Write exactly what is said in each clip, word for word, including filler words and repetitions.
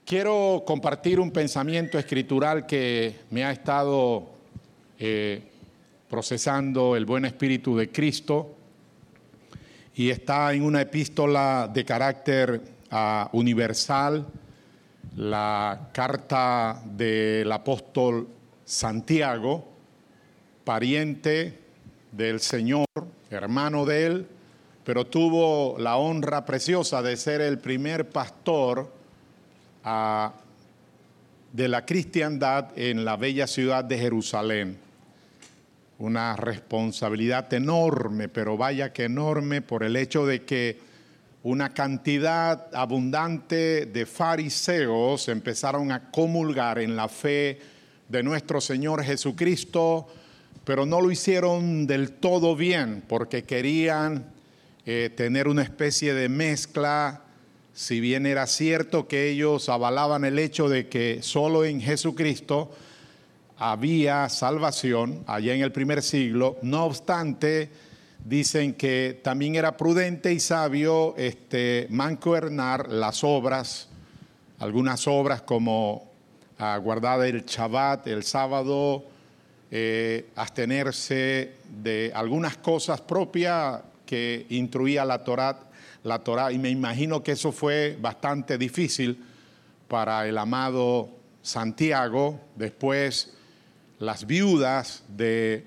Quiero compartir un pensamiento escritural que me ha estado eh, procesando el buen espíritu de Cristo y está en una epístola de carácter uh, universal, la carta del apóstol Santiago, pariente del Señor, hermano de él, pero tuvo la honra preciosa de ser el primer pastor uh, de la cristiandad en la bella ciudad de Jerusalén. Una responsabilidad enorme, pero vaya que enorme, por el hecho de que una cantidad abundante de fariseos empezaron a comulgar en la fe de nuestro Señor Jesucristo, pero no lo hicieron del todo bien, porque querían eh, tener una especie de mezcla. Si bien era cierto que ellos avalaban el hecho de que solo en Jesucristo había salvación allá en el primer siglo, no obstante, dicen que también era prudente y sabio este, mancuernar las obras, algunas obras como uh, guardar el Shabbat, el sábado, eh, abstenerse de algunas cosas propias que instruía la Torá, la Torá, y me imagino que eso fue bastante difícil para el amado Santiago. Después, las viudas de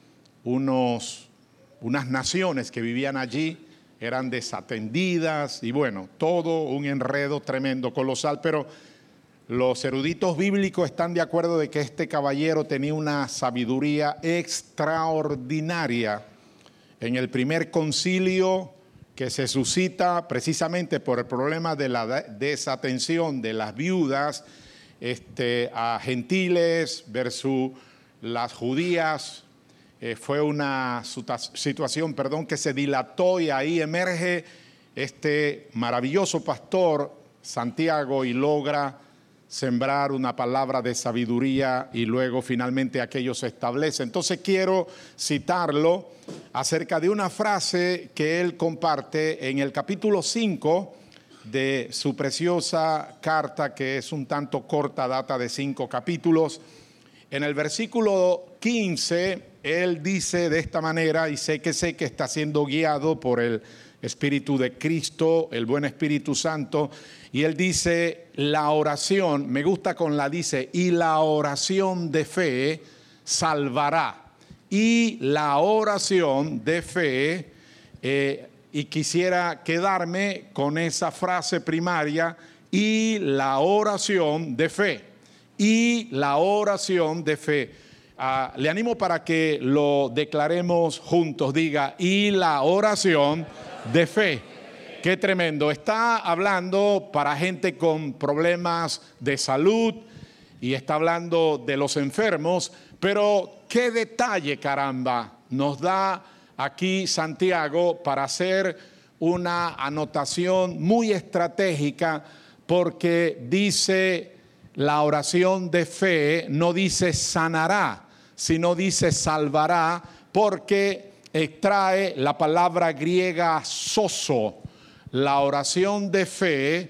unos, unas naciones que vivían allí eran desatendidas y bueno, todo un enredo tremendo, colosal, pero los eruditos bíblicos están de acuerdo de que este caballero tenía una sabiduría extraordinaria. En el primer concilio que se suscita precisamente por el problema de la desatención de las viudas este, a gentiles versus las judías, eh, fue una situación, perdón, que se dilató, y ahí emerge este maravilloso pastor Santiago y logra sembrar una palabra de sabiduría, y luego finalmente aquello se establece. Entonces quiero citarlo acerca de una frase que él comparte en el capítulo cinco de su preciosa carta, que es un tanto corta, data de cinco capítulos. En el versículo quince, él dice de esta manera, y sé que sé que está siendo guiado por el Espíritu de Cristo, el buen Espíritu Santo, y él dice, la oración, me gusta con la dice, y la oración de fe salvará. Y la oración de fe, eh, y quisiera quedarme con esa frase primaria, y la oración de fe. Y la oración de fe. Uh, le animo para que lo declaremos juntos. Diga, y la oración de fe. Qué tremendo. Está hablando para gente con problemas de salud y está hablando de los enfermos, pero qué detalle, caramba, nos da aquí Santiago para hacer una anotación muy estratégica, porque dice la oración de fe, no dice sanará, sino dice salvará, porque extrae la palabra griega soso. La oración de fe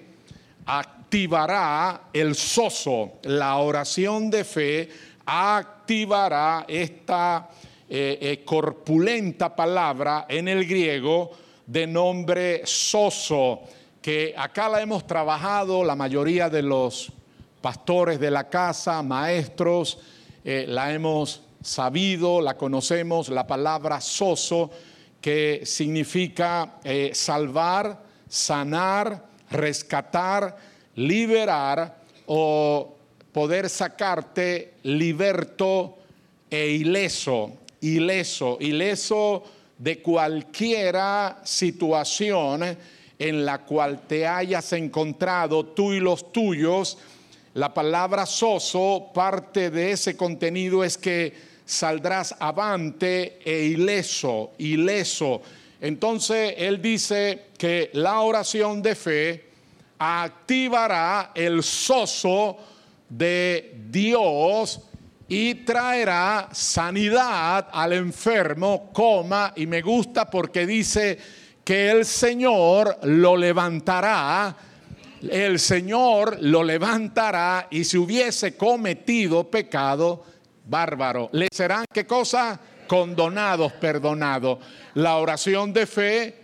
activará el soso. La oración de fe activará esta eh, eh, corpulenta palabra en el griego de nombre soso, que acá la hemos trabajado la mayoría de los pastores de la casa, maestros, eh, la hemos sabido, la conocemos, la palabra soso, que significa eh, salvar, sanar, rescatar, liberar o poder sacarte liberto e ileso, ileso, ileso de cualquiera situación en la cual te hayas encontrado tú y los tuyos. La palabra soso, parte de ese contenido es que saldrás avante e ileso, ileso. Entonces él dice que la oración de fe activará el soso de Dios y traerá sanidad al enfermo, coma, y me gusta porque dice que el Señor lo levantará el Señor lo levantará, y si hubiese cometido pecado, bárbaro, le serán, ¿qué cosa? Condonados, perdonados. La oración de fe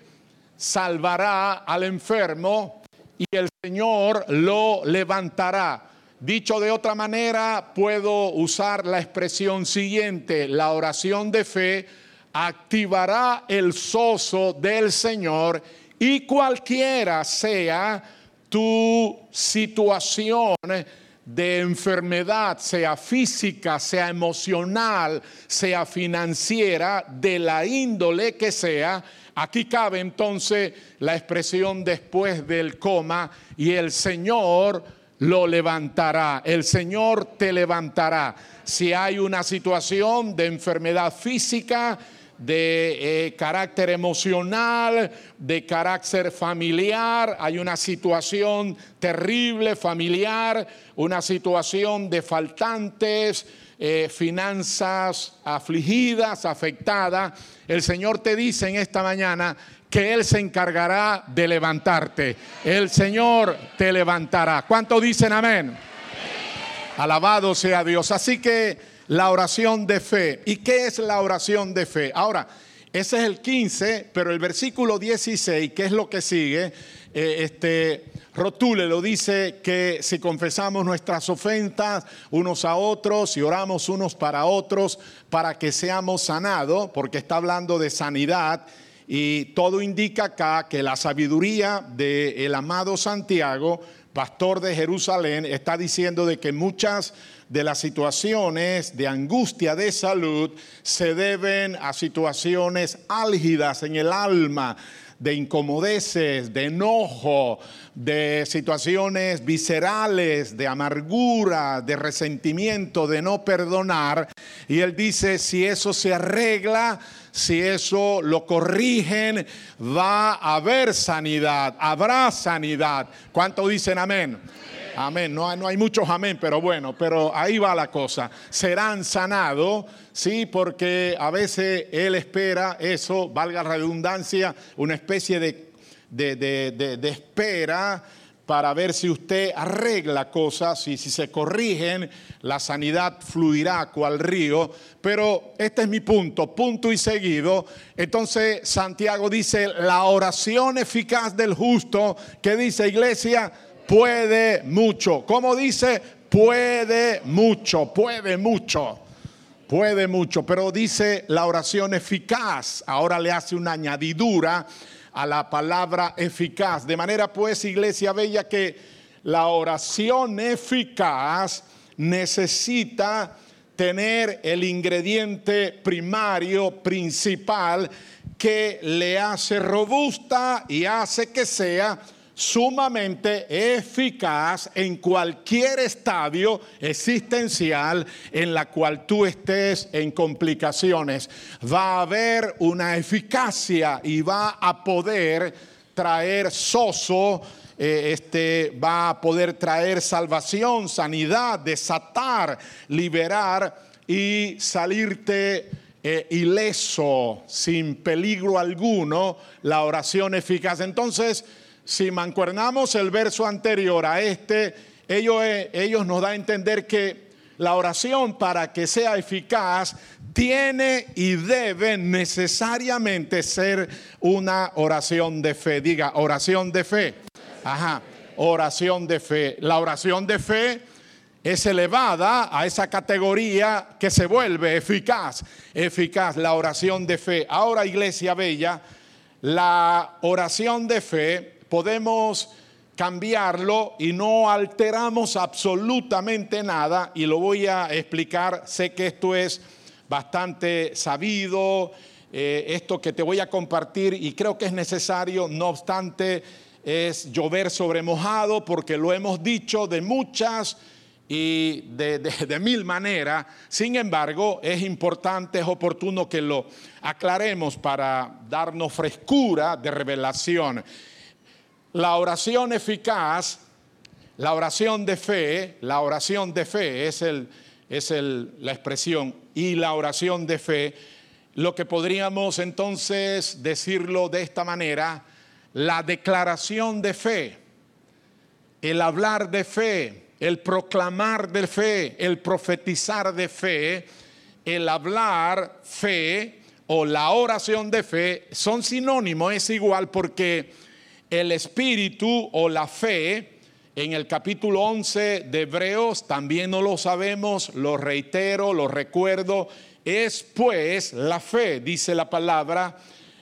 salvará al enfermo y el Señor lo levantará. Dicho de otra manera, puedo usar la expresión siguiente: la oración de fe activará el sozo del Señor, y cualquiera sea tu situación de enfermedad, sea física, sea emocional, sea financiera, de la índole que sea, aquí cabe entonces la expresión después del coma: y el Señor lo levantará. El Señor te levantará. Si hay una situación de enfermedad física, de eh, carácter emocional, de carácter familiar, hay una situación terrible familiar, una situación de faltantes, eh, finanzas afligidas, afectadas, el Señor te dice en esta mañana que Él se encargará de levantarte. El Señor te levantará. ¿Cuántos dicen amén? Amén. Alabado sea Dios. Así que la oración de fe. ¿Y qué es la oración de fe? Ahora, ese es el quince, pero el versículo dieciséis, que es lo que sigue, eh, este, Rotule lo dice, que si confesamos nuestras ofensas unos a otros y oramos unos para otros para que seamos sanados, porque está hablando de sanidad. Y todo indica acá que la sabiduría del amado Santiago, pastor de Jerusalén, está diciendo de que muchas de las situaciones de angustia de salud se deben a situaciones álgidas en el alma, de incomodeces, de enojo, de situaciones viscerales, de amargura, de resentimiento, de no perdonar. Y él dice, si eso se arregla, si eso lo corrigen, va a haber sanidad, habrá sanidad. ¿Cuántos dicen amén? Amén. No hay, no hay muchos amén, pero bueno, pero ahí va la cosa. Serán sanados, sí, porque a veces Él espera eso, valga la redundancia, una especie de, de, de, de, de espera para ver si usted arregla cosas, y si se corrigen, la sanidad fluirá cual río. Pero este es mi punto, punto y seguido. Entonces Santiago dice, la oración eficaz del justo, ¿qué dice, iglesia? Puede mucho. ¿Cómo dice? Puede mucho, puede mucho, puede mucho. Pero dice la oración eficaz. Ahora le hace una añadidura a la palabra eficaz. De manera pues, iglesia bella, que la oración eficaz necesita tener el ingrediente primario, principal, que le hace robusta y hace que sea sumamente eficaz en cualquier estadio existencial en la cual tú estés en complicaciones. Va a haber una eficacia y va a poder traer sozo, eh, este, va a poder traer salvación, sanidad, desatar, liberar y salirte eh, ileso, sin peligro alguno, la oración eficaz. Entonces, si mancuernamos el verso anterior a este, ellos, ellos nos da a entender que la oración, para que sea eficaz, tiene y debe necesariamente ser una oración de fe. Diga, oración de fe. Ajá, oración de fe. La oración de fe es elevada a esa categoría que se vuelve eficaz. Eficaz, la oración de fe. Ahora, iglesia bella, la oración de fe podemos cambiarlo y no alteramos absolutamente nada, y lo voy a explicar. Sé que esto es bastante sabido, eh, esto que te voy a compartir, y creo que es necesario. No obstante, es llover sobre mojado, porque lo hemos dicho de muchas y de, de, de mil maneras. Sin embargo, es importante, es oportuno que lo aclaremos para darnos frescura de revelación. La oración eficaz, la oración de fe, la oración de fe es, el, es el, la expresión, y la oración de fe, lo que podríamos entonces decirlo de esta manera, la declaración de fe. el hablar de fe, el proclamar de fe, el profetizar de fe, el hablar fe o la oración de fe son sinónimos, es igual, porque el espíritu o la fe, en el capítulo once de Hebreos, también no lo sabemos, lo reitero, lo recuerdo, es pues la fe, dice la palabra,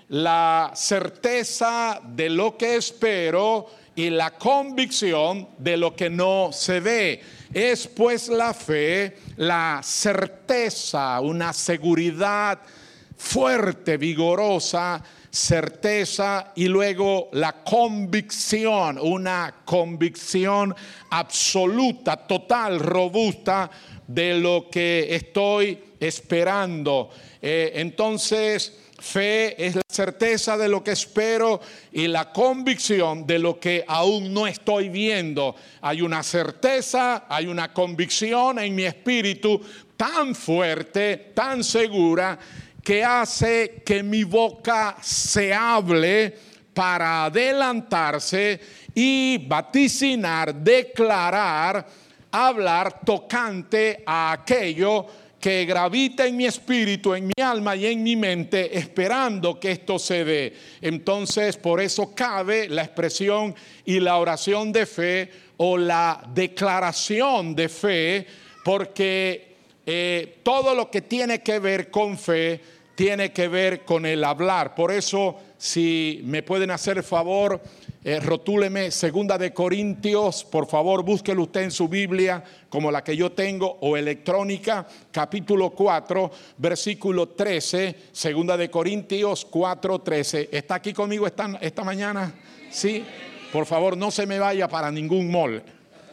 la certeza de lo que espero y la convicción de lo que no se ve. Es pues la fe, la certeza, una seguridad fuerte, vigorosa, certeza, y luego la convicción, una convicción absoluta, total, robusta de lo que estoy esperando. Eh, entonces, fe es la certeza de lo que espero y la convicción de lo que aún no estoy viendo. Hay una certeza, hay una convicción en mi espíritu tan fuerte, tan segura, que hace que mi boca se hable para adelantarse y vaticinar, declarar, hablar tocante a aquello que gravita en mi espíritu, en mi alma y en mi mente, esperando que esto se dé. Entonces, por eso cabe la expresión y la oración de fe o la declaración de fe, porque eh, todo lo que tiene que ver con fe tiene que ver con el hablar. Por eso, si me pueden hacer el favor, eh, rotúleme Segunda de Corintios, por favor, búsquelo usted en su Biblia, como la que yo tengo, o electrónica, capítulo cuatro, versículo trece, Segunda de Corintios cuatro, trece. ¿Está aquí conmigo esta, esta mañana? Sí. Por favor, no se me vaya para ningún mall.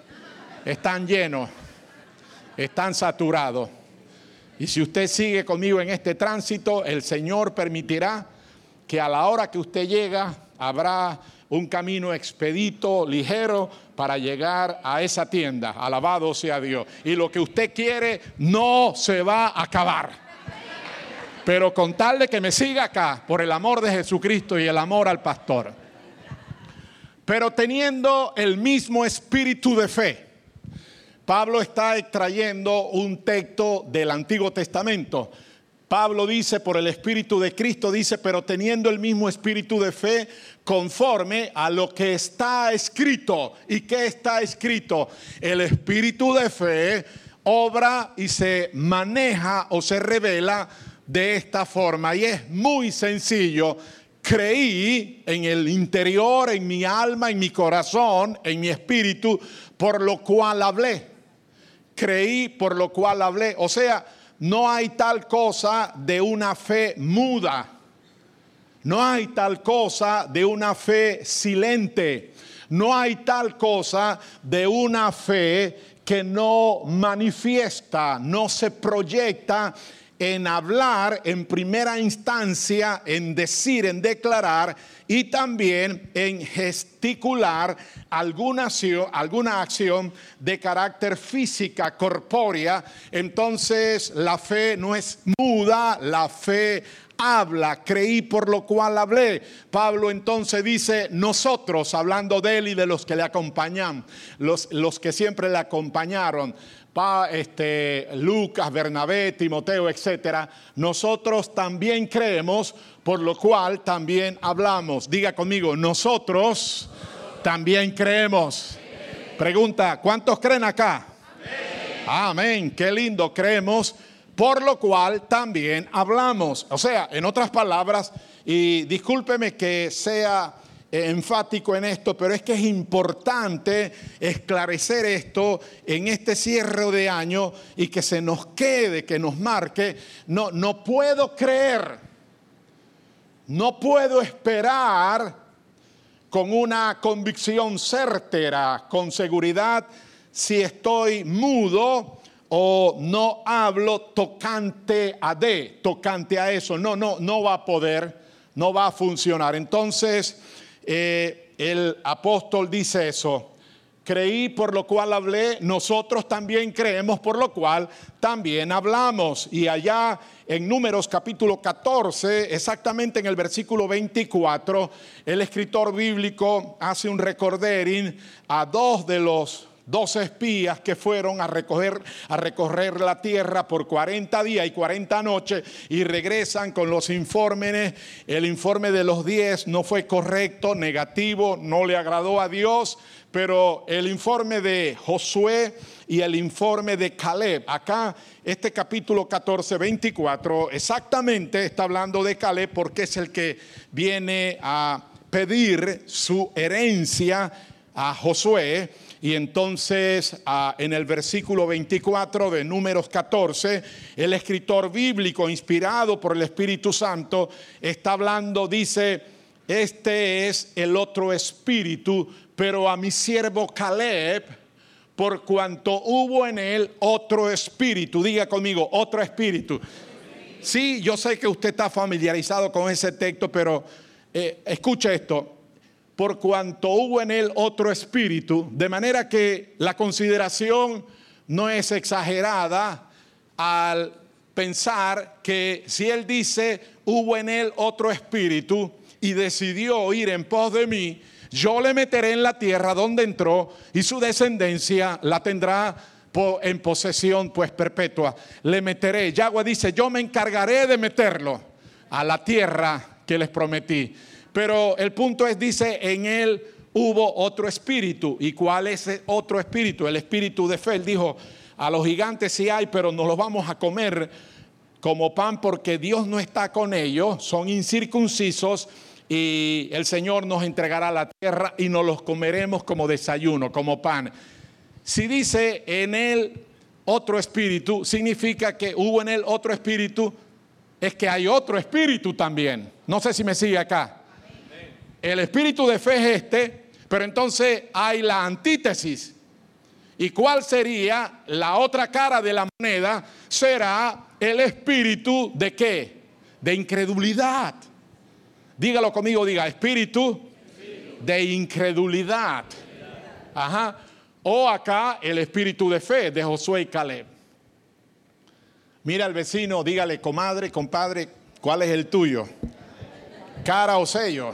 Están llenos, están saturados. Y si usted sigue conmigo en este tránsito, el Señor permitirá que a la hora que usted llega, habrá un camino expedito, ligero, para llegar a esa tienda. Alabado sea Dios. Y lo que usted quiere no se va a acabar. Pero con tal de que me siga acá, por el amor de Jesucristo y el amor al pastor. Pero teniendo el mismo espíritu de fe. Pablo está extrayendo un texto del Antiguo Testamento. Pablo dice, por el Espíritu de Cristo, dice, pero teniendo el mismo espíritu de fe, conforme a lo que está escrito. ¿Y qué está escrito? El espíritu de fe obra y se maneja o se revela de esta forma. Y es muy sencillo. Creí en el interior, en mi alma, en mi corazón, en mi espíritu, por lo cual hablé. Creí, por lo cual hablé. O sea, no hay tal cosa de una fe muda. No hay tal cosa de una fe silente. No hay tal cosa de una fe que no manifiesta, no se proyecta en hablar en primera instancia, en decir, en declarar y también en gesticular alguna acción, alguna acción de carácter física, corpórea. Entonces la fe no es muda, la fe habla. Creí, por lo cual hablé. Pablo entonces dice, nosotros, hablando de él y de los que le acompañan, los, los que siempre le acompañaron, Pa, este, Lucas, Bernabé, Timoteo, etcétera, nosotros también creemos, por lo cual también hablamos. Diga conmigo, nosotros también creemos. Pregunta, ¿cuántos creen acá? Amén. Amén. Qué lindo, creemos, por lo cual también hablamos. O sea, en otras palabras, y discúlpeme que sea enfático en esto, pero es que es importante esclarecer esto en este cierre de año y que se nos quede, que nos marque. No, no puedo creer, no puedo esperar con una convicción certera, con seguridad, si estoy mudo o no hablo tocante a de, tocante a eso. No, no, no va a poder, no va a funcionar. Entonces, Eh, el apóstol dice eso, creí por lo cual hablé, nosotros también creemos por lo cual también hablamos. Y allá en Números capítulo catorce, exactamente en el versículo veinticuatro, el escritor bíblico hace un recordering a dos de los dos espías que fueron a recoger, a recorrer la tierra por cuarenta días y cuarenta noches y regresan con los informes. El informe de los diez no fue correcto, negativo, no le agradó a Dios, pero el informe de Josué y el informe de Caleb, acá este capítulo catorce, veinticuatro, exactamente está hablando de Caleb porque es el que viene a pedir su herencia a Josué. Y entonces ah, en el versículo veinticuatro de Números catorce, el escritor bíblico inspirado por el Espíritu Santo está hablando, dice: este es el otro espíritu, pero a mi siervo Caleb, por cuanto hubo en él otro espíritu. Diga conmigo, otro espíritu. Sí, yo sé que usted está familiarizado con ese texto, pero eh, escuche esto. Por cuanto hubo en él otro espíritu, de manera que la consideración no es exagerada al pensar que si él dice hubo en él otro espíritu y decidió ir en pos de mí, yo le meteré en la tierra donde entró y su descendencia la tendrá en posesión pues perpetua. Le meteré. Yahweh dice: yo me encargaré de meterlo a la tierra que les prometí. Pero el punto es, dice, en él hubo otro espíritu. ¿Y cuál es ese otro espíritu? El espíritu de fe. Él dijo: a los gigantes sí hay, pero nos los vamos a comer como pan porque Dios no está con ellos. Son incircuncisos y el Señor nos entregará la tierra y nos los comeremos como desayuno, como pan. Si dice en él otro espíritu, significa que hubo en él otro espíritu, es que hay otro espíritu también. No sé si me sigue acá. El espíritu de fe es este, pero entonces hay la antítesis. ¿Y cuál sería la otra cara de la moneda? Será el espíritu de ¿qué? De incredulidad. Dígalo conmigo, diga: espíritu, espíritu. de incredulidad. Ajá. O acá el espíritu de fe de Josué y Caleb. Mira al vecino, dígale: comadre, compadre, ¿cuál es el tuyo? Cara o sello.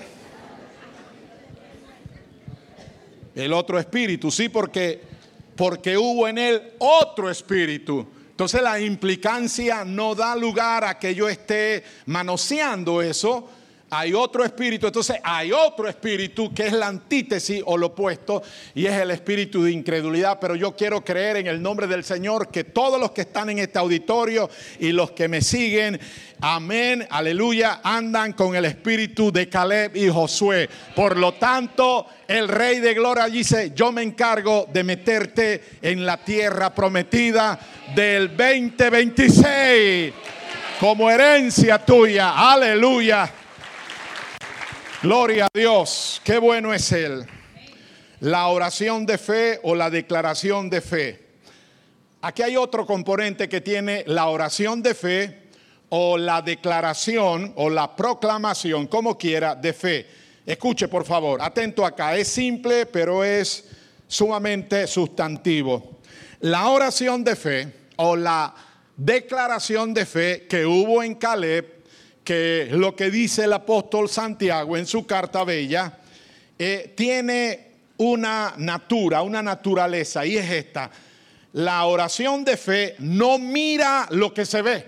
El otro espíritu, sí, porque, porque hubo en él otro espíritu. Entonces la implicancia no da lugar a que yo esté manoseando eso. Hay otro espíritu, entonces hay otro espíritu que es la antítesis o lo opuesto, y es el espíritu de incredulidad. Pero yo quiero creer en el nombre del Señor que todos los que están en este auditorio y los que me siguen, amén, aleluya, andan con el espíritu de Caleb y Josué. Por lo tanto, el Rey de Gloria dice: yo me encargo de meterte en la tierra prometida del veinte veintiséis como herencia tuya. Aleluya. Gloria a Dios, qué bueno es Él. La oración de fe o la declaración de fe. Aquí hay otro componente que tiene la oración de fe o la declaración o la proclamación, como quiera, de fe. Escuche por favor, atento acá, es simple pero es sumamente sustantivo. La oración de fe o la declaración de fe que hubo en Caleb, que lo que dice el apóstol Santiago en su carta bella, eh, tiene una natura, una naturaleza, y es esta: la oración de fe no mira lo que se ve.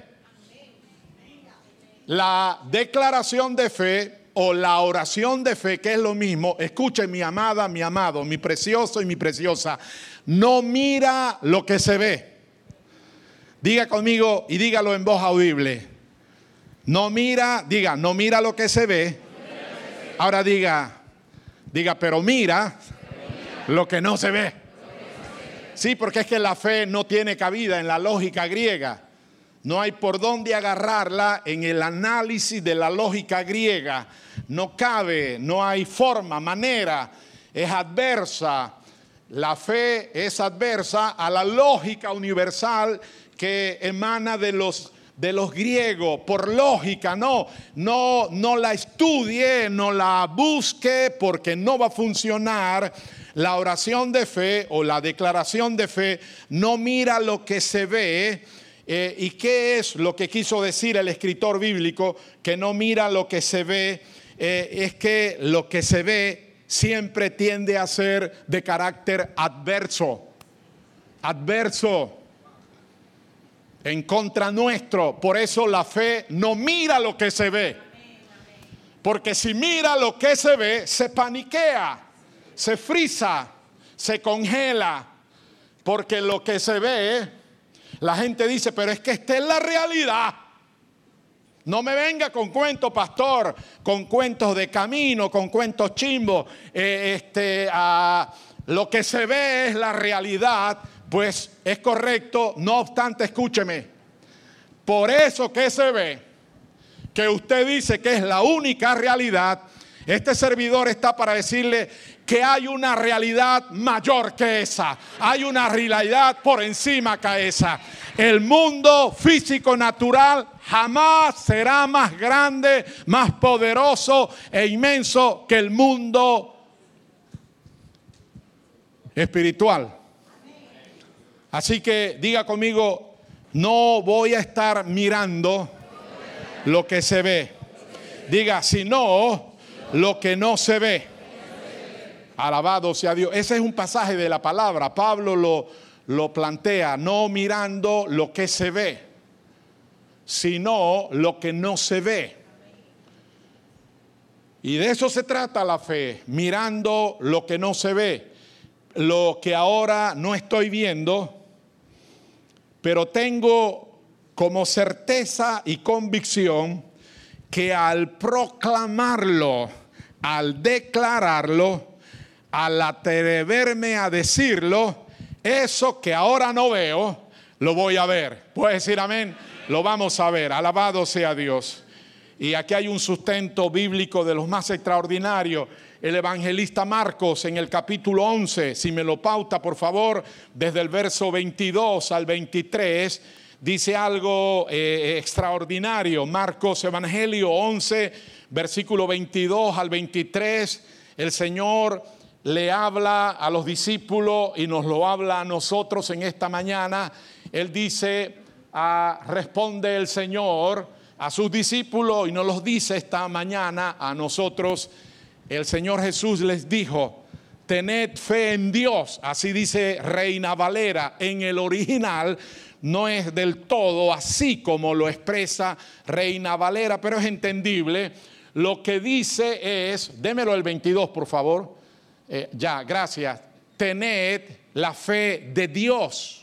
La declaración de fe o la oración de fe, que es lo mismo, escuche mi amada, mi amado, mi precioso y mi preciosa, no mira lo que se ve. Diga conmigo y dígalo en voz audible: no mira, diga, no mira lo que se ve. Ahora diga, diga, pero mira lo que no se ve. Sí, porque es que la fe no tiene cabida en la lógica griega. No hay por dónde agarrarla en el análisis de la lógica griega. No cabe, no hay forma, manera. Es adversa. La fe es adversa a la lógica universal que emana de los de los griegos, por lógica. No, no, no la estudie, no la busque, porque no va a funcionar La oración de fe o la declaración de fe no mira lo que se ve. Eh, ¿Y qué es lo que quiso decir el escritor bíblico? Que no mira lo que se ve. Eh, es que lo que se ve siempre tiende a ser de carácter adverso. Adverso. En contra nuestro. Por eso la fe no mira lo que se ve. Porque si mira lo que se ve, se paniquea, se frisa, se congela. Porque lo que se ve, la gente dice, pero es que esta es la realidad. No me venga con cuentos, pastor, con cuentos de camino, con cuentos chimbos. Eh, este, uh, lo que se ve es la realidad. Pues es correcto, no obstante, escúcheme, por eso que se ve, que usted dice que es la única realidad, este servidor está para decirle que hay una realidad mayor que esa, hay una realidad por encima que esa. El mundo físico natural jamás será más grande, más poderoso e inmenso que el mundo espiritual. Así que diga conmigo, no voy a estar mirando lo que se ve. Diga, sino lo que no se ve. Alabado sea Dios. Ese es un pasaje de la palabra. Pablo lo, lo plantea, no mirando lo que se ve, sino lo que no se ve. Y de eso se trata la fe, mirando lo que no se ve. Lo que ahora no estoy viendo, pero tengo como certeza y convicción que al proclamarlo, al declararlo, al atreverme a decirlo, eso que ahora no veo, lo voy a ver. ¿Puedes decir amén? Lo vamos a ver. Alabado sea Dios. Y aquí hay un sustento bíblico de los más extraordinarios. El evangelista Marcos en el capítulo once, si me lo pauta por favor, desde el verso veintidós al veintitrés, dice algo eh, extraordinario. Marcos Evangelio once, versículo veintidós al veintitrés, el Señor le habla a los discípulos y nos lo habla a nosotros en esta mañana. Él dice, ah, responde el Señor a sus discípulos y nos los dice esta mañana a nosotros. El Señor Jesús les dijo, tened fe en Dios. Así dice Reina Valera. En el original no es del todo así como lo expresa Reina Valera, pero es entendible. Lo que dice es, démelo el veintidós por favor. Eh, ya, gracias. Tened la fe de Dios.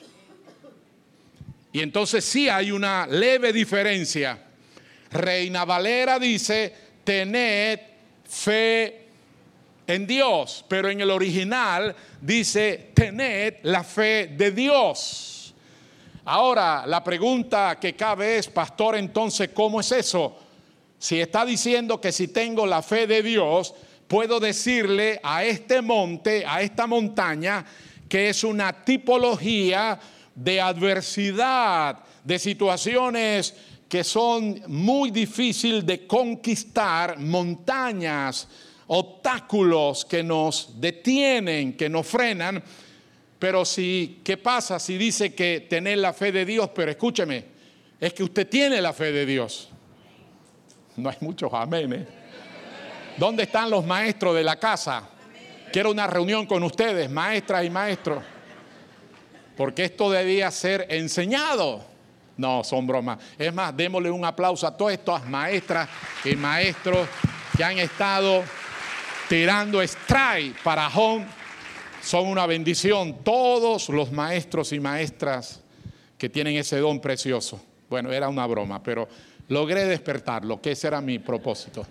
Y entonces sí hay una leve diferencia. Reina Valera dice, tened fe en Dios, pero en el original dice, tened la fe de Dios. Ahora, la pregunta que cabe es, pastor, entonces, ¿cómo es eso? Si está diciendo que si tengo la fe de Dios, puedo decirle a este monte, a esta montaña, que es una tipología de adversidad, de situaciones que son muy difíciles de conquistar, montañas, obstáculos que nos detienen, que nos frenan. Pero si, ¿qué pasa si dice que tener la fe de Dios? Pero escúcheme, es que usted tiene la fe de Dios. No hay muchos amenes. ¿Dónde están los maestros de la casa? Quiero una reunión con ustedes, maestras y maestros. Porque esto debía ser enseñado. No, son bromas. Es más, démosle un aplauso a todas estas maestras y maestros que han estado tirando strike para home. Son una bendición. Todos los maestros y maestras que tienen ese don precioso. Bueno, era una broma, pero logré despertarlo, que ese era mi propósito.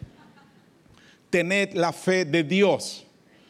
Tened la fe de Dios.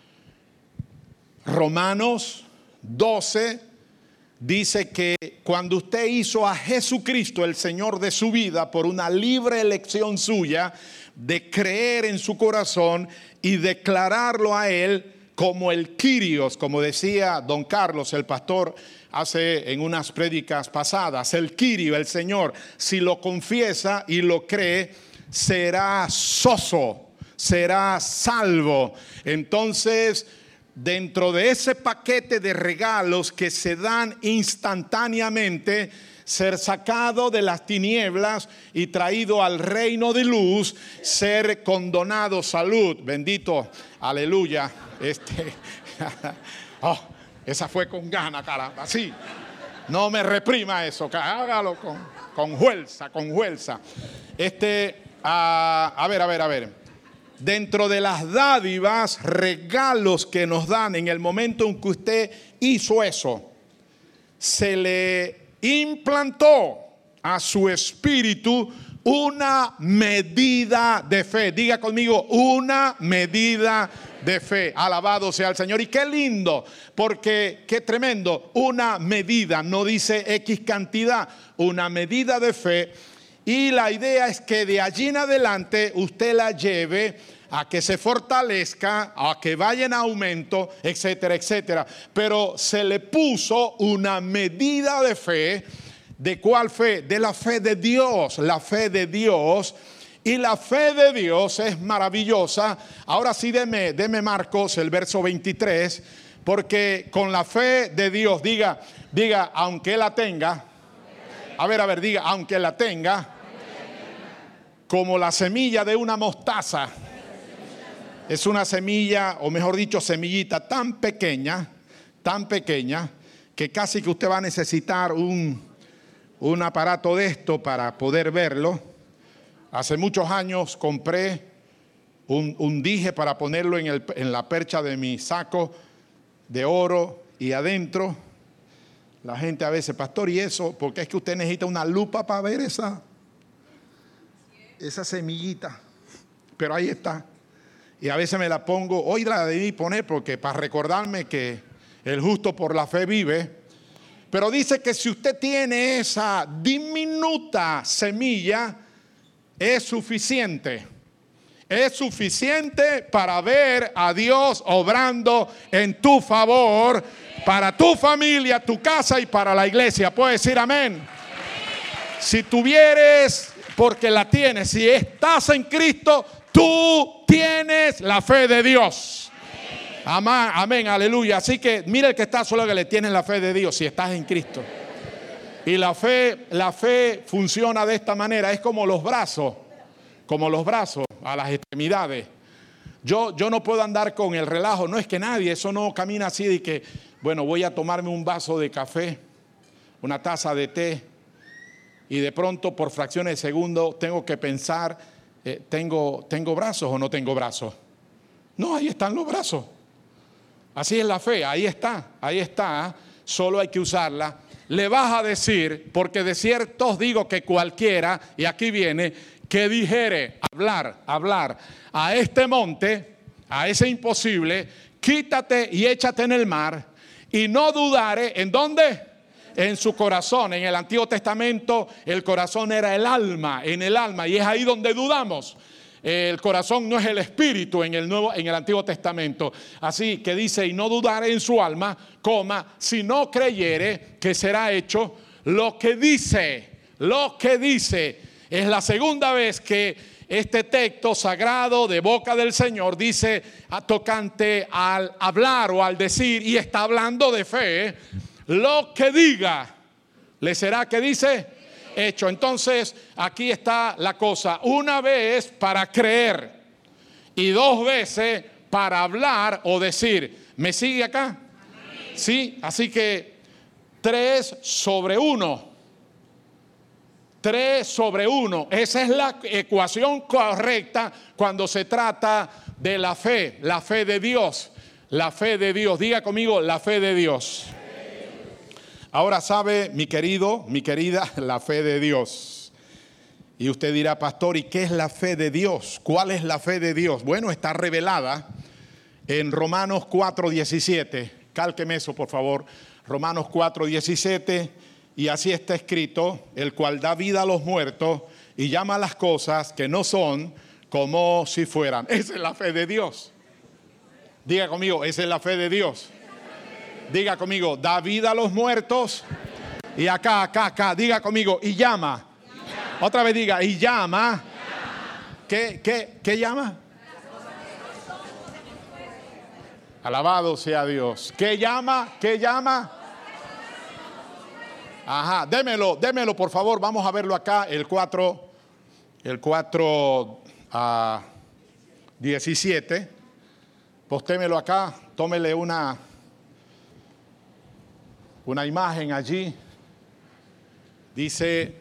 Romanos doce dice que cuando usted hizo a Jesucristo el Señor de su vida por una libre elección suya de creer en su corazón y declararlo a Él como el Kyrios, como decía don Carlos, el pastor, hace en unas prédicas pasadas, el Kyrio, el Señor, si lo confiesa y lo cree, será soso, será salvo. Entonces, dentro de ese paquete de regalos que se dan instantáneamente, ser sacado de las tinieblas y traído al reino de luz, ser condonado salud, bendito, aleluya. Este, oh, esa fue con gana, caramba, sí. No me reprima eso, hágalo con, con fuerza, con fuerza. Este, a, a ver, a ver, a ver. Dentro de las dádivas, regalos que nos dan en el momento en que usted hizo eso, se le implantó a su espíritu una medida de fe. Diga conmigo, una medida de fe. Alabado sea el Señor. Y qué lindo, porque qué tremendo. Una medida, no dice X cantidad, una medida de fe. Y la idea es que de allí en adelante usted la lleve a que se fortalezca, a que vaya en aumento, etcétera, etcétera. Pero se le puso una medida de fe. ¿De cuál fe? De la fe de Dios, la fe de Dios. Y la fe de Dios es maravillosa. Ahora sí, deme, deme Marcos, el verso veintitrés, porque con la fe de Dios, diga, diga, aunque la tenga, a ver, a ver, diga, aunque la tenga, como la semilla de una mostaza. Es una semilla, o mejor dicho, semillita tan pequeña, tan pequeña, que casi que usted va a necesitar un, un aparato de esto para poder verlo. Hace muchos años compré un, un dije para ponerlo en, el, en la percha de mi saco de oro, y adentro la gente a veces, pastor, ¿y eso? Porque es que usted necesita una lupa para ver esa, esa semillita. Pero ahí está. Y a veces me la pongo, hoy la debí poner porque para recordarme que el justo por la fe vive. Pero dice que si usted tiene esa diminuta semilla, es suficiente. Es suficiente para ver a Dios obrando en tu favor, para tu familia, tu casa y para la iglesia. ¿Puedes decir amén? Si tuvieres, porque la tienes, si estás en Cristo, tú tienes la fe de Dios. Amén, amén, aleluya. Así que mira el que está solo, que le tienes la fe de Dios si estás en Cristo. Y la fe, la fe funciona de esta manera. Es como los brazos, como los brazos a las extremidades. Yo, yo no puedo andar con el relajo. No es que nadie, eso no camina así de que, bueno, voy a tomarme un vaso de café, una taza de té, y de pronto por fracciones de segundo tengo que pensar, eh, ¿tengo, ¿tengo brazos o no tengo brazos? No, ahí están los brazos. Así es la fe, ahí está, ahí está. Solo hay que usarla. Le vas a decir, porque de cierto os digo que cualquiera, y aquí viene, que dijere, hablar, hablar, a este monte, a ese imposible, quítate y échate en el mar, y no dudare, ¿en dónde? En su corazón. En el Antiguo Testamento el corazón era el alma, en el alma, y es ahí donde dudamos. El corazón no es el espíritu en el nuevo, en el Antiguo Testamento. Así que dice, y no dudare en su alma, coma, si no creyere que será hecho lo que dice, lo que dice. Es la segunda vez que este texto sagrado de boca del Señor dice a tocante al hablar o al decir, y está hablando de fe, lo que diga, le será, que dice, hecho. Entonces aquí está la cosa: una vez para creer y dos veces para hablar o decir. ¿Me sigue acá? Amén. Sí, así que tres sobre uno. Tres sobre uno. Esa es la ecuación correcta cuando se trata de la fe, la fe de Dios, la fe de Dios. Diga conmigo, la fe de Dios. Ahora sabe, mi querido, mi querida, la fe de Dios. Y usted dirá, pastor, ¿y qué es la fe de Dios? ¿Cuál es la fe de Dios? Bueno, está revelada en Romanos cuatro diecisiete. Cálqueme eso, por favor. Romanos cuatro diecisiete. Y así está escrito: el cual da vida a los muertos y llama a las cosas que no son como si fueran. Esa es la fe de Dios. Diga conmigo, esa es la fe de Dios. Diga conmigo, da vida a los muertos. Y acá, acá, acá, diga conmigo, y llama. llama. Otra vez diga, y llama. llama. ¿Qué, qué, qué llama? Alabado sea Dios. ¿Qué llama? ¿Qué llama? Ajá, démelo, démelo por favor. Vamos a verlo acá, el cuatro, el cuatro a diecisiete. Postémelo acá, tómele una, una imagen allí. Dice,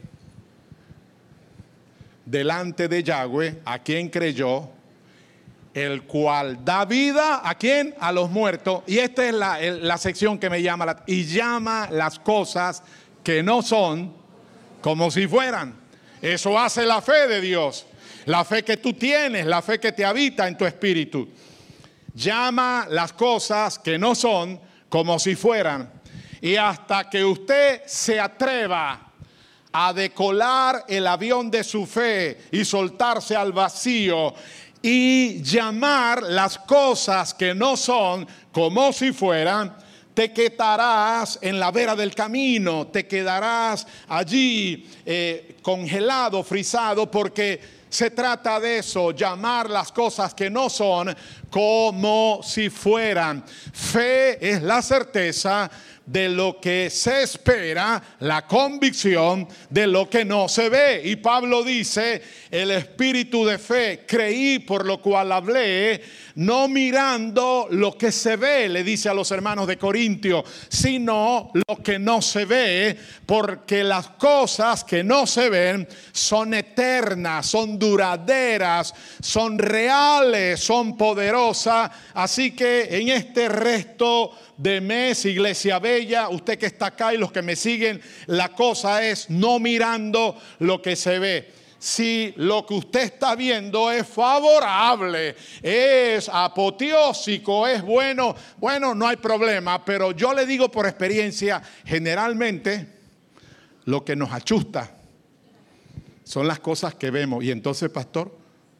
delante de Yahweh, a quien creyó, el cual da vida, ¿a quién? A los muertos. Y esta es la, la sección que me llama, la, y llama las cosas que no son como si fueran. Eso hace la fe de Dios, la fe que tú tienes, la fe que te habita en tu espíritu. Llama las cosas que no son como si fueran. Y hasta que usted se atreva a decolar el avión de su fe y soltarse al vacío y llamar las cosas que no son como si fueran, te quedarás en la vera del camino, te quedarás allí eh, congelado, frisado, porque se trata de eso, llamar las cosas que no son como si fueran. Fe es la certeza de lo que se espera, la convicción de lo que no se ve. Y Pablo dice, el espíritu de fe, creí por lo cual hablé, no mirando lo que se ve, le dice a los hermanos de Corintio, sino lo que no se ve, porque las cosas que no se ven son eternas, son duraderas, son reales, son poderosas. Así que en este resto de mes, Iglesia Bella, usted que está acá y los que me siguen, la cosa es no mirando lo que se ve. Si lo que usted está viendo es favorable, es apoteósico, es bueno, bueno, no hay problema. Pero yo le digo por experiencia, generalmente lo que nos achusta son las cosas que vemos. Y entonces, pastor,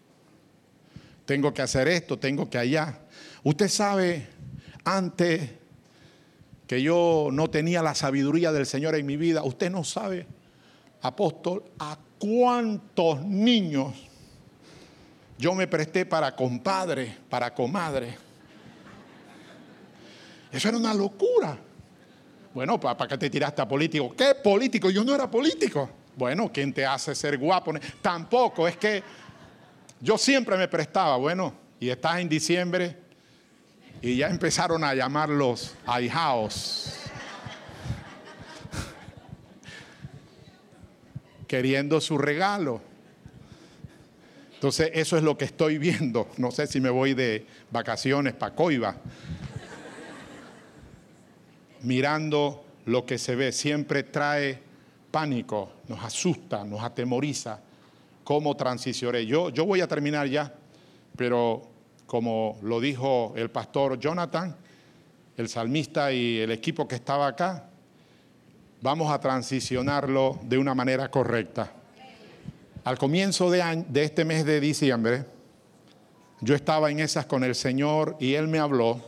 tengo que hacer esto, tengo que allá. Usted sabe, antes que yo no tenía la sabiduría del Señor en mi vida, usted no sabe, apóstol, a cuántos niños yo me presté para compadre, para comadre. Eso era una locura. Bueno, ¿para qué te tiraste a político? ¿Qué político? Yo no era político. Bueno, ¿quién te hace ser guapo? Tampoco, es que yo siempre me prestaba. Bueno, y estás en diciembre y ya empezaron a llamar los ahijaos, queriendo su regalo. Entonces eso es lo que estoy viendo. No sé si me voy de vacaciones para Coiba. Mirando lo que se ve siempre trae pánico, nos asusta, nos atemoriza. ¿Cómo transicioné? Yo, yo voy a terminar ya, pero como lo dijo el pastor Jonathan, el salmista y el equipo que estaba acá, vamos a transicionarlo de una manera correcta. Al comienzo de, año, de este mes de diciembre, yo estaba en esas con el Señor y Él me habló,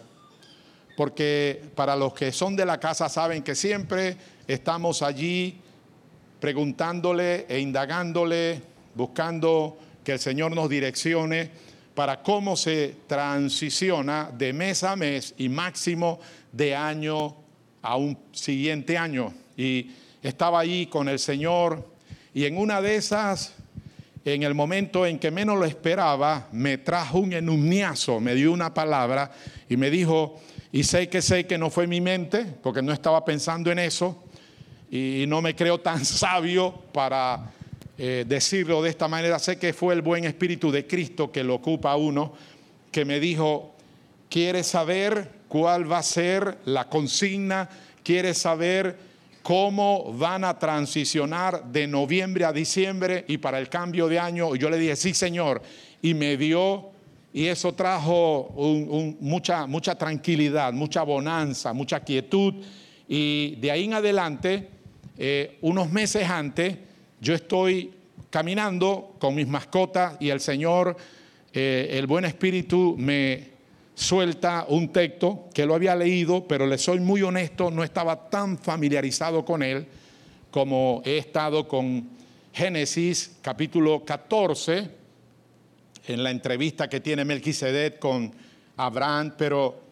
porque para los que son de la casa saben que siempre estamos allí preguntándole e indagándole, buscando que el Señor nos direccione para cómo se transiciona de mes a mes y máximo de año a un siguiente año. Y estaba allí con el Señor y en una de esas, en el momento en que menos lo esperaba, me trajo un enumniazo, me dio una palabra y me dijo, y sé que sé que no fue mi mente, porque no estaba pensando en eso, y no me creo tan sabio para eh, decirlo de esta manera. Sé que fue el buen Espíritu de Cristo que lo ocupa a uno, que me dijo, ¿quieres saber cuál va a ser la consigna? ¿Quieres saber cómo van a transicionar de noviembre a diciembre y para el cambio de año? Y yo le dije, sí, Señor. Y me dio, y eso trajo un, un, mucha, mucha tranquilidad, mucha bonanza, mucha quietud. Y de ahí en adelante, eh, unos meses antes, yo estoy caminando con mis mascotas y el Señor, eh, el buen Espíritu, me suelta un texto que lo había leído, pero le soy muy honesto, no estaba tan familiarizado con él como he estado con Génesis capítulo catorce, en la entrevista que tiene Melquisedec con Abraham, pero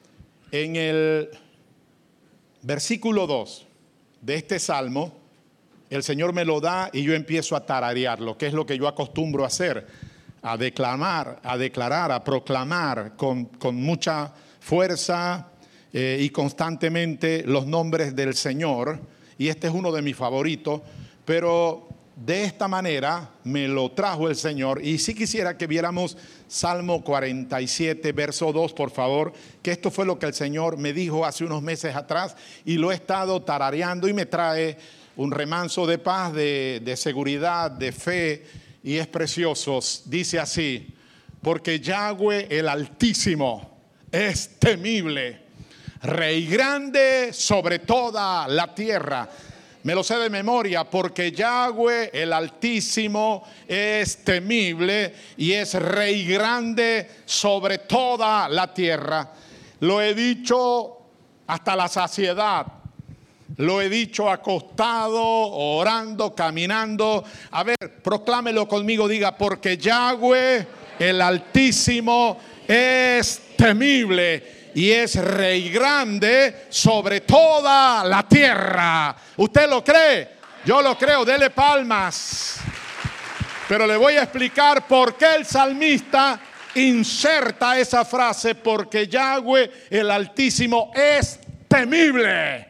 En el versículo dos de este salmo, el Señor me lo da y yo empiezo a tararearlo, que es lo que yo acostumbro a hacer, a declamar, a declarar, a proclamar con, con mucha fuerza eh, y constantemente los nombres del Señor. Y este es uno de mis favoritos, pero de esta manera me lo trajo el Señor. Y sí quisiera que viéramos Salmo cuarenta y siete, verso dos, por favor, que esto fue lo que el Señor me dijo hace unos meses atrás y lo he estado tarareando y me trae un remanso de paz, de, de seguridad, de fe, y es precioso. Dice así: porque Yahweh el Altísimo es temible, Rey grande sobre toda la tierra. Me lo sé de memoria, porque Yahweh el Altísimo es temible y es Rey grande sobre toda la tierra. Lo he dicho hasta la saciedad. Lo he dicho acostado, orando, caminando. A ver, proclámelo conmigo, diga: porque Yahweh el Altísimo es temible y es Rey grande sobre toda la tierra. ¿Usted lo cree? Yo lo creo, dele palmas. Pero le voy a explicar por qué el salmista inserta esa frase: porque Yahweh el Altísimo es temible.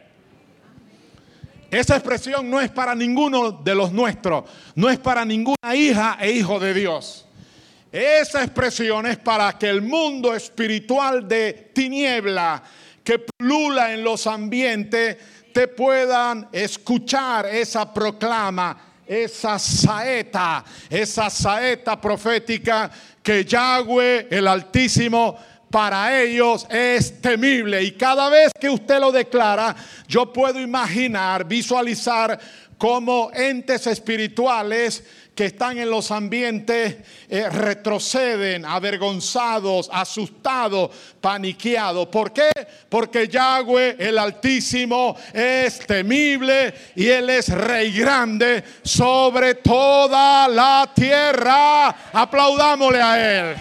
Esa expresión no es para ninguno de los nuestros, no es para ninguna hija e hijo de Dios. Esa expresión es para que el mundo espiritual de tiniebla que pulula en los ambientes te puedan escuchar esa proclama, esa saeta, esa saeta profética que Yahweh el Altísimo para ellos es temible. Y cada vez que usted lo declara, yo puedo imaginar, visualizar cómo entes espirituales que están en los ambientes eh, retroceden, avergonzados, asustados, paniqueados. ¿Por qué? Porque Yahweh el Altísimo es temible y Él es Rey grande sobre toda la tierra. Aplaudámosle a Él.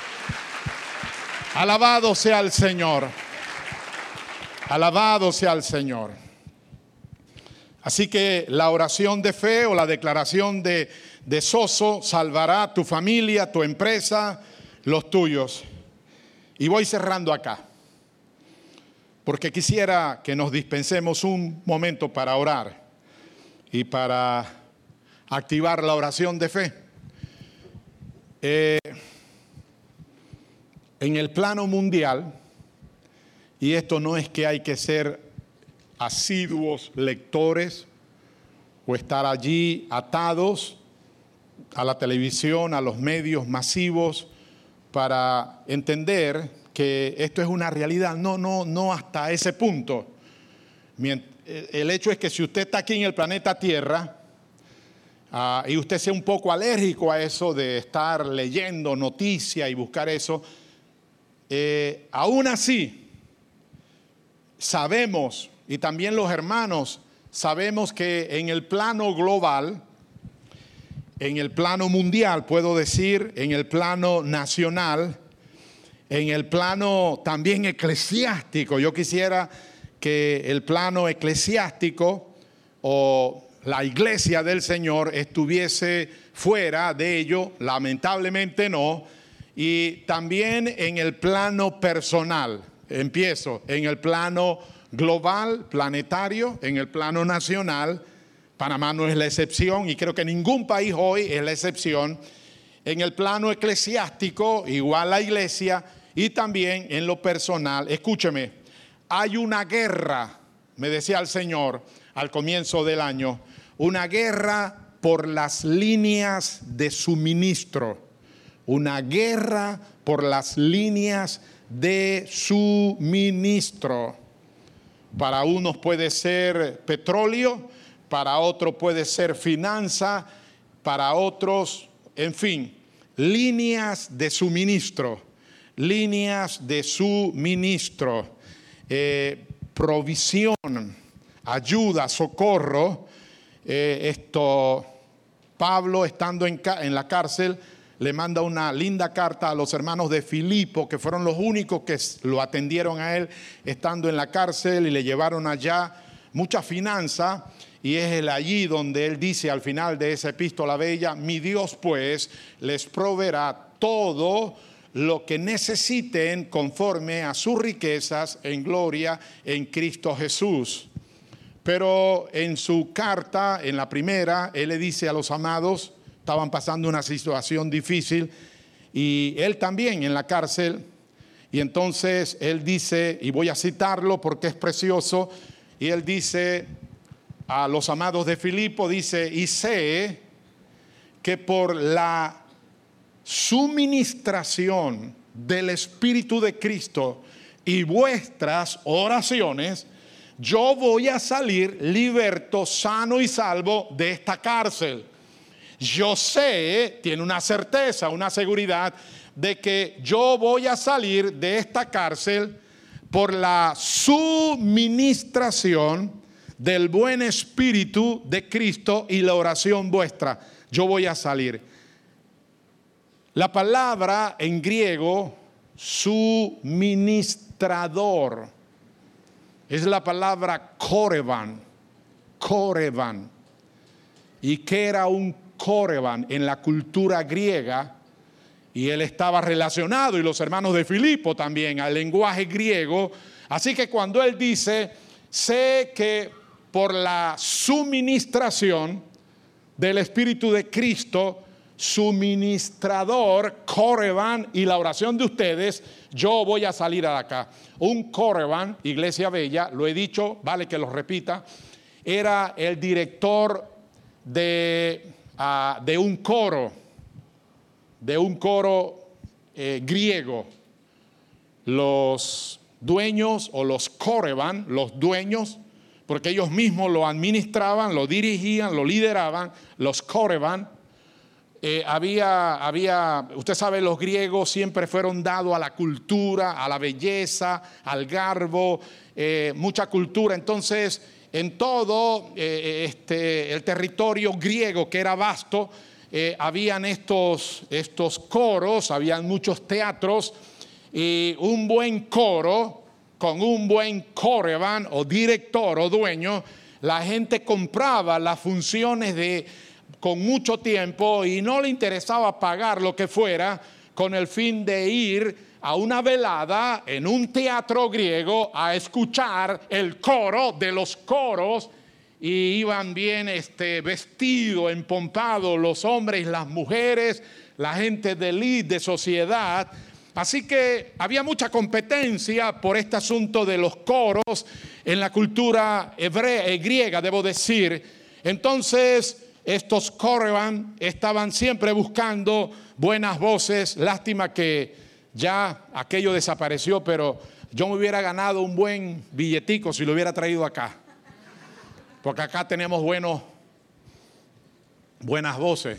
Alabado sea el Señor. Alabado sea el Señor. Así que la oración de fe o la declaración de, de Soso salvará tu familia, tu empresa, los tuyos. Y voy cerrando acá, porque quisiera que nos dispensemos un momento para orar y para activar la oración de fe. Eh, en el plano mundial, y esto no es que hay que ser asiduos lectores o estar allí atados a la televisión, a los medios masivos para entender que esto es una realidad. No, no, no hasta ese punto. El hecho es que si usted está aquí en el planeta Tierra uh, y usted sea un poco alérgico a eso de estar leyendo noticias y buscar eso, eh, aún así sabemos, y también los hermanos sabemos, que en el plano global, en el plano mundial, puedo decir, en el plano nacional, en el plano también eclesiástico, yo quisiera que el plano eclesiástico o la iglesia del Señor estuviese fuera de ello, lamentablemente no, y también en el plano personal. Empiezo en el plano global, planetario, en el plano nacional. Panamá no es la excepción y creo que ningún país hoy es la excepción. En el plano eclesiástico, igual la iglesia, y también en lo personal. Escúcheme, hay una guerra, me decía el Señor al comienzo del año, una guerra por las líneas de suministro, una guerra por las líneas de suministro. Para unos puede ser petróleo, para otros puede ser finanza, para otros, en fin, líneas de suministro, líneas de suministro, eh, provisión, ayuda, socorro. Eh, esto, Pablo, estando en, en la cárcel, le manda una linda carta a los hermanos de Filipo, que fueron los únicos que lo atendieron a él estando en la cárcel y le llevaron allá mucha finanza. Y es el allí donde él dice al final de esa epístola bella: mi Dios pues les proveerá todo lo que necesiten conforme a sus riquezas en gloria en Cristo Jesús. Pero en su carta, en la primera, él le dice a los amados, estaban pasando una situación difícil, y él también en la cárcel, y entonces él dice, y voy a citarlo porque es precioso, y él dice a los amados de Filipo, dice: y sé que por la suministración del Espíritu de Cristo y vuestras oraciones, yo voy a salir liberto, sano y salvo de esta cárcel. Yo sé, tiene una certeza, una seguridad de que yo voy a salir de esta cárcel por la suministración del buen Espíritu de Cristo y la oración vuestra. Yo voy a salir. La palabra en griego, suministrador, es la palabra koreban, koreban. ¿Y qué era un koreban en la cultura griega? Y él estaba relacionado, y los hermanos de Filipo también, al lenguaje griego. Así que cuando él dice, sé que por la suministración del Espíritu de Cristo, suministrador, koreban, y la oración de ustedes, yo voy a salir de acá. Un koreban, Iglesia Bella, lo he dicho, vale que lo repita, era el director de, uh, de un coro, de un coro eh, griego. Los dueños o los koreban, los dueños, porque ellos mismos lo administraban, lo dirigían, lo lideraban, los koreban. Eh, había, había, usted sabe, los griegos siempre fueron dados a la cultura, a la belleza, al garbo, eh, mucha cultura. Entonces, en todo eh, este, el territorio griego, que era vasto, eh, habían estos, estos coros, habían muchos teatros, y un buen coro con un buen koreban o director o dueño, la gente compraba las funciones de con mucho tiempo y no le interesaba pagar lo que fuera, con el fin de ir a una velada en un teatro griego a escuchar el coro de los coros, y iban bien este, vestidos, empompados los hombres y las mujeres, la gente de élite, de sociedad. Así que había mucha competencia por este asunto de los coros en la cultura hebrea, eh, griega, debo decir. Entonces, estos koreban estaban siempre buscando buenas voces. Lástima que ya aquello desapareció, pero yo me hubiera ganado un buen billetico si lo hubiera traído acá. Porque acá tenemos buenos, buenas voces.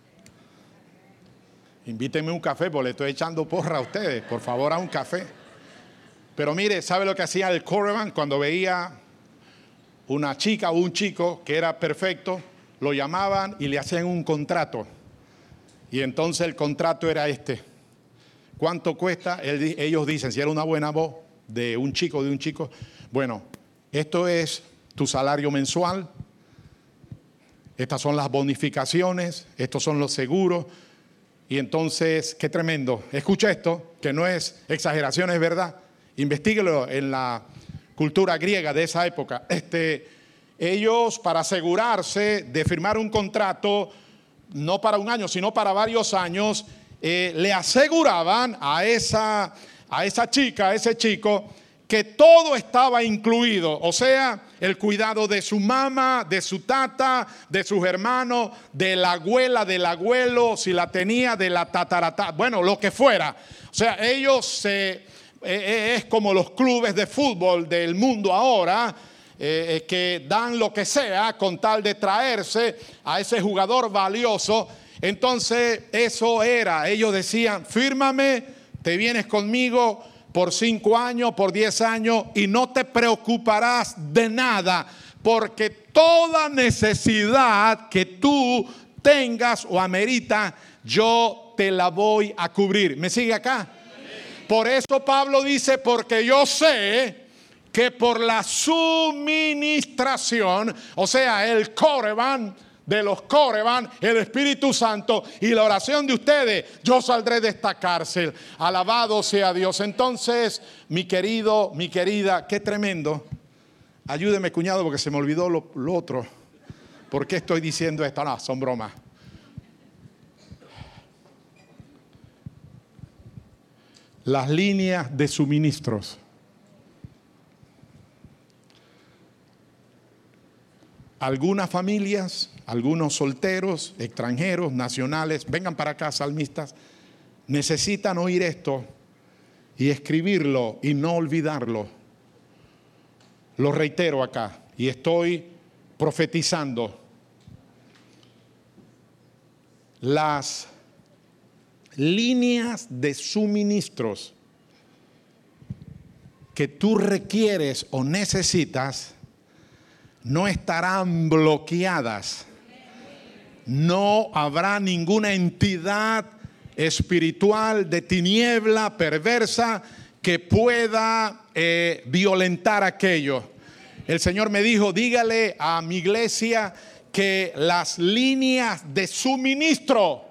Invítenme un café, porque le estoy echando porra a ustedes. Por favor, a un café. Pero mire, ¿sabe lo que hacía el koreban cuando veía una chica o un chico que era perfecto? Lo llamaban y le hacían un contrato. Y entonces el contrato era este: ¿cuánto cuesta? Él, ellos dicen, si era una buena voz de un chico, de un chico, bueno, esto es tu salario mensual, estas son las bonificaciones, estos son los seguros. Y entonces, qué tremendo. Escucha esto, que no es exageración, es verdad. Investíguelo en la cultura griega de esa época. Este, ellos, para asegurarse de firmar un contrato, no para un año, sino para varios años, eh, le aseguraban a esa, a esa chica, a ese chico, que todo estaba incluido. O sea, el cuidado de su mamá, de su tata, de sus hermanos, de la abuela, del abuelo, si la tenía, de la tatarata, bueno, lo que fuera. O sea, ellos se, eh, es como los clubes de fútbol del mundo ahora, eh, que dan lo que sea con tal de traerse a ese jugador valioso. Entonces, eso era, ellos decían, fírmame, te vienes conmigo por cinco años, por diez años, y no te preocuparás de nada, porque toda necesidad que tú tengas o amerita, yo yo te la voy a cubrir. ¿Me sigue acá? Por eso Pablo dice, porque yo sé que por la suministración, o sea, el coreban, de los coreban, el Espíritu Santo y la oración de ustedes, yo saldré de esta cárcel. Alabado sea Dios. Entonces, mi querido, mi querida, qué tremendo. Ayúdeme, cuñado, porque se me olvidó lo, lo otro. ¿Por qué estoy diciendo esto? No, son bromas. Las líneas de suministros. Algunas familias, algunos solteros, extranjeros, nacionales, vengan para acá, salmistas, necesitan oír esto y escribirlo y no olvidarlo. Lo reitero acá y estoy profetizando. Las líneas de suministros que tú requieres o necesitas no estarán bloqueadas. No habrá ninguna entidad espiritual de tiniebla perversa que pueda eh, violentar aquello. El Señor me dijo, dígale a mi iglesia que las líneas de suministro,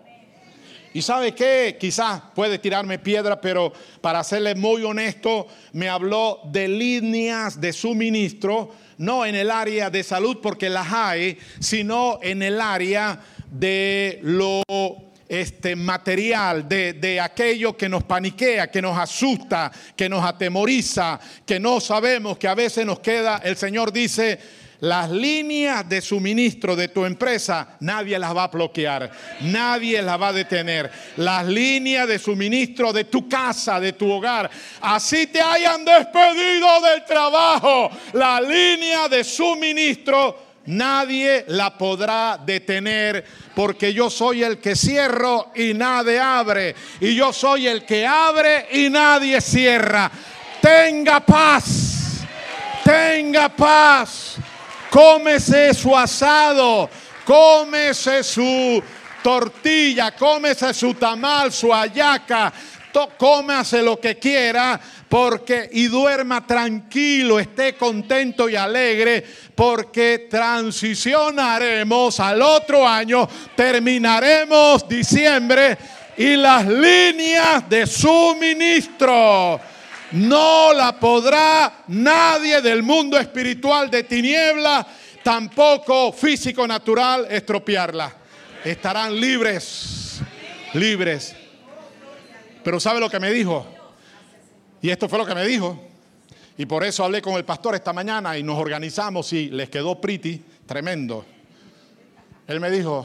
y ¿sabe qué? Quizás puede tirarme piedra, pero para serle muy honesto, me habló de líneas de suministro, no en el área de salud porque las hay, sino en el área de lo este, material, de, de aquello que nos paniquea, que nos asusta, que nos atemoriza, que no sabemos, que a veces nos queda. El Señor dice, las líneas de suministro de tu empresa, nadie las va a bloquear, nadie las va a detener. Las líneas de suministro de tu casa, de tu hogar, así te hayan despedido del trabajo, la línea de suministro, nadie la podrá detener, porque yo soy el que cierro y nadie abre, y yo soy el que abre y nadie cierra. Tenga paz, tenga paz. Cómese su asado, cómese su tortilla, cómese su tamal, su hallaca, cómase lo que quiera, porque y duerma tranquilo, esté contento y alegre, porque transicionaremos al otro año, terminaremos diciembre y las líneas de suministro no la podrá nadie del mundo espiritual de tiniebla, tampoco físico natural, estropearla. Estarán libres, libres. Pero ¿sabe lo que me dijo? Y esto fue lo que me dijo. Y por eso hablé con el pastor esta mañana y nos organizamos y les quedó pretty, tremendo. Él me dijo,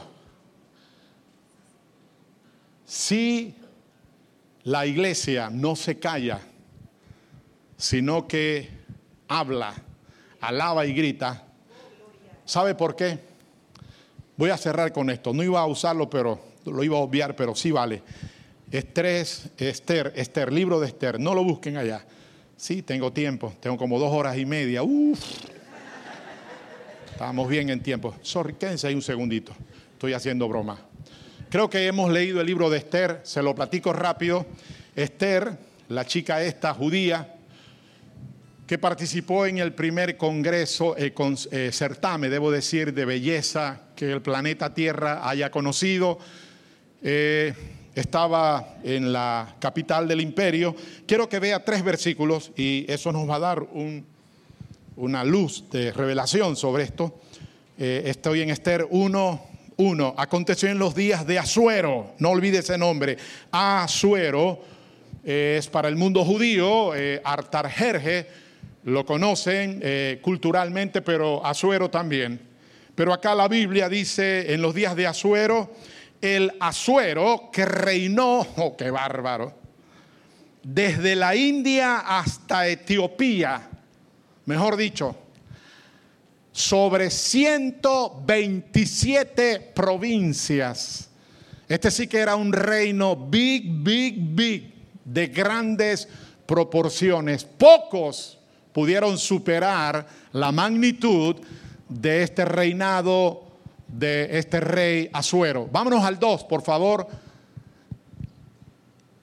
si la iglesia no se calla, sino que habla, alaba y grita. ¿Sabe por qué? Voy a cerrar con esto. No iba a usarlo, pero lo iba a obviar, pero sí vale. Estrés, Esther, Esther, libro de Esther. No lo busquen allá. Sí, tengo tiempo. Tengo como dos horas y media. Uf. Estamos bien en tiempo. Sorry, quédense ahí un segundito. Estoy haciendo broma. Creo que hemos leído el libro de Esther. Se lo platico rápido. Esther, la chica esta judía, que participó en el primer congreso, eh, con, eh, certamen, debo decir, de belleza que el planeta Tierra haya conocido. Eh, estaba en la capital del imperio. Quiero que vea tres versículos y eso nos va a dar un, una luz de revelación sobre esto. Eh, estoy en Esther uno, uno. Aconteció en los días de Asuero, no olvide ese nombre, Asuero, eh, es para el mundo judío, eh, Artajerje, lo conocen eh, culturalmente, pero Asuero también. Pero acá la Biblia dice, en los días de Asuero, el Asuero que reinó, oh, qué bárbaro, desde la India hasta Etiopía, mejor dicho, sobre ciento veintisiete provincias. Este sí que era un reino big, big, big, de grandes proporciones. Pocos pudieron superar la magnitud de este reinado de este rey Asuero. Vámonos al dos, por favor.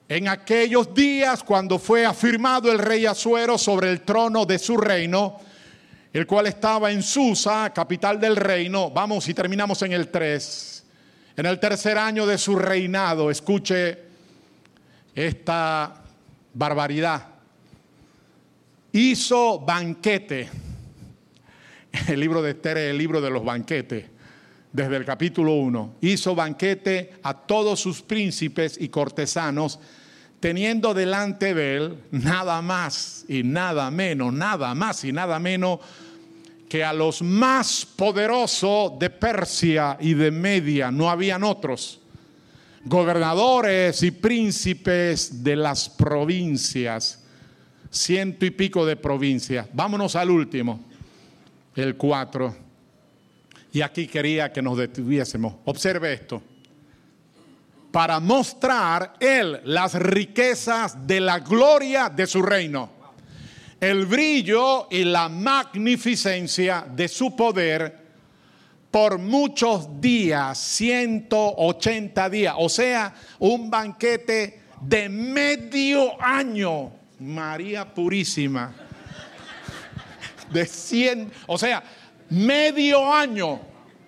En aquellos días, cuando fue afirmado el rey Asuero sobre el trono de su reino, el cual estaba en Susa, capital del reino. Vamos y terminamos en el tres. En el tercer año de su reinado, escuche esta barbaridad. Hizo banquete. El libro de Esther es el libro de los banquetes. Desde el capítulo uno, hizo banquete a todos sus príncipes y cortesanos, teniendo delante de él nada más y nada menos, nada más y nada menos que a los más poderosos de Persia y de Media. No habían otros. Gobernadores y príncipes de las provincias, ciento y pico de provincias. Vámonos al último, el cuatro. Y aquí quería que nos detuviésemos. Observe esto. Para mostrar él las riquezas de la gloria de su reino, el brillo y la magnificencia de su poder por muchos días, ciento ochenta días. O sea, un banquete de medio año. María Purísima. De cien, o sea, medio año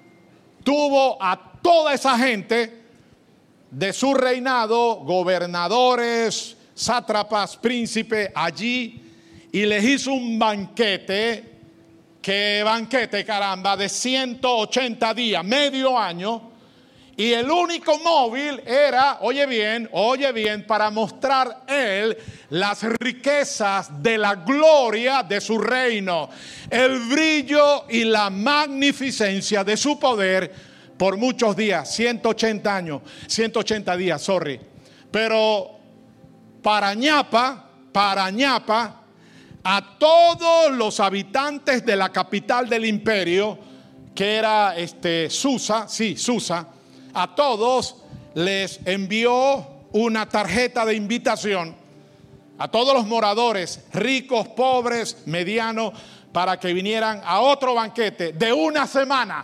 tuvo a toda esa gente de su reinado, gobernadores, sátrapas, príncipes, allí, y les hizo un banquete, que banquete caramba, de ciento ochenta días, medio año, y el único móvil era, oye bien, oye bien, para mostrar él las riquezas de la gloria de su reino, el brillo y la magnificencia de su poder por muchos días, ciento ochenta años, ciento ochenta días, sorry. Pero para ñapa, para ñapa, a todos los habitantes de la capital del imperio, que era este, Susa, sí, Susa, a todos les envió una tarjeta de invitación a todos los moradores, ricos, pobres, medianos, para que vinieran a otro banquete de una semana.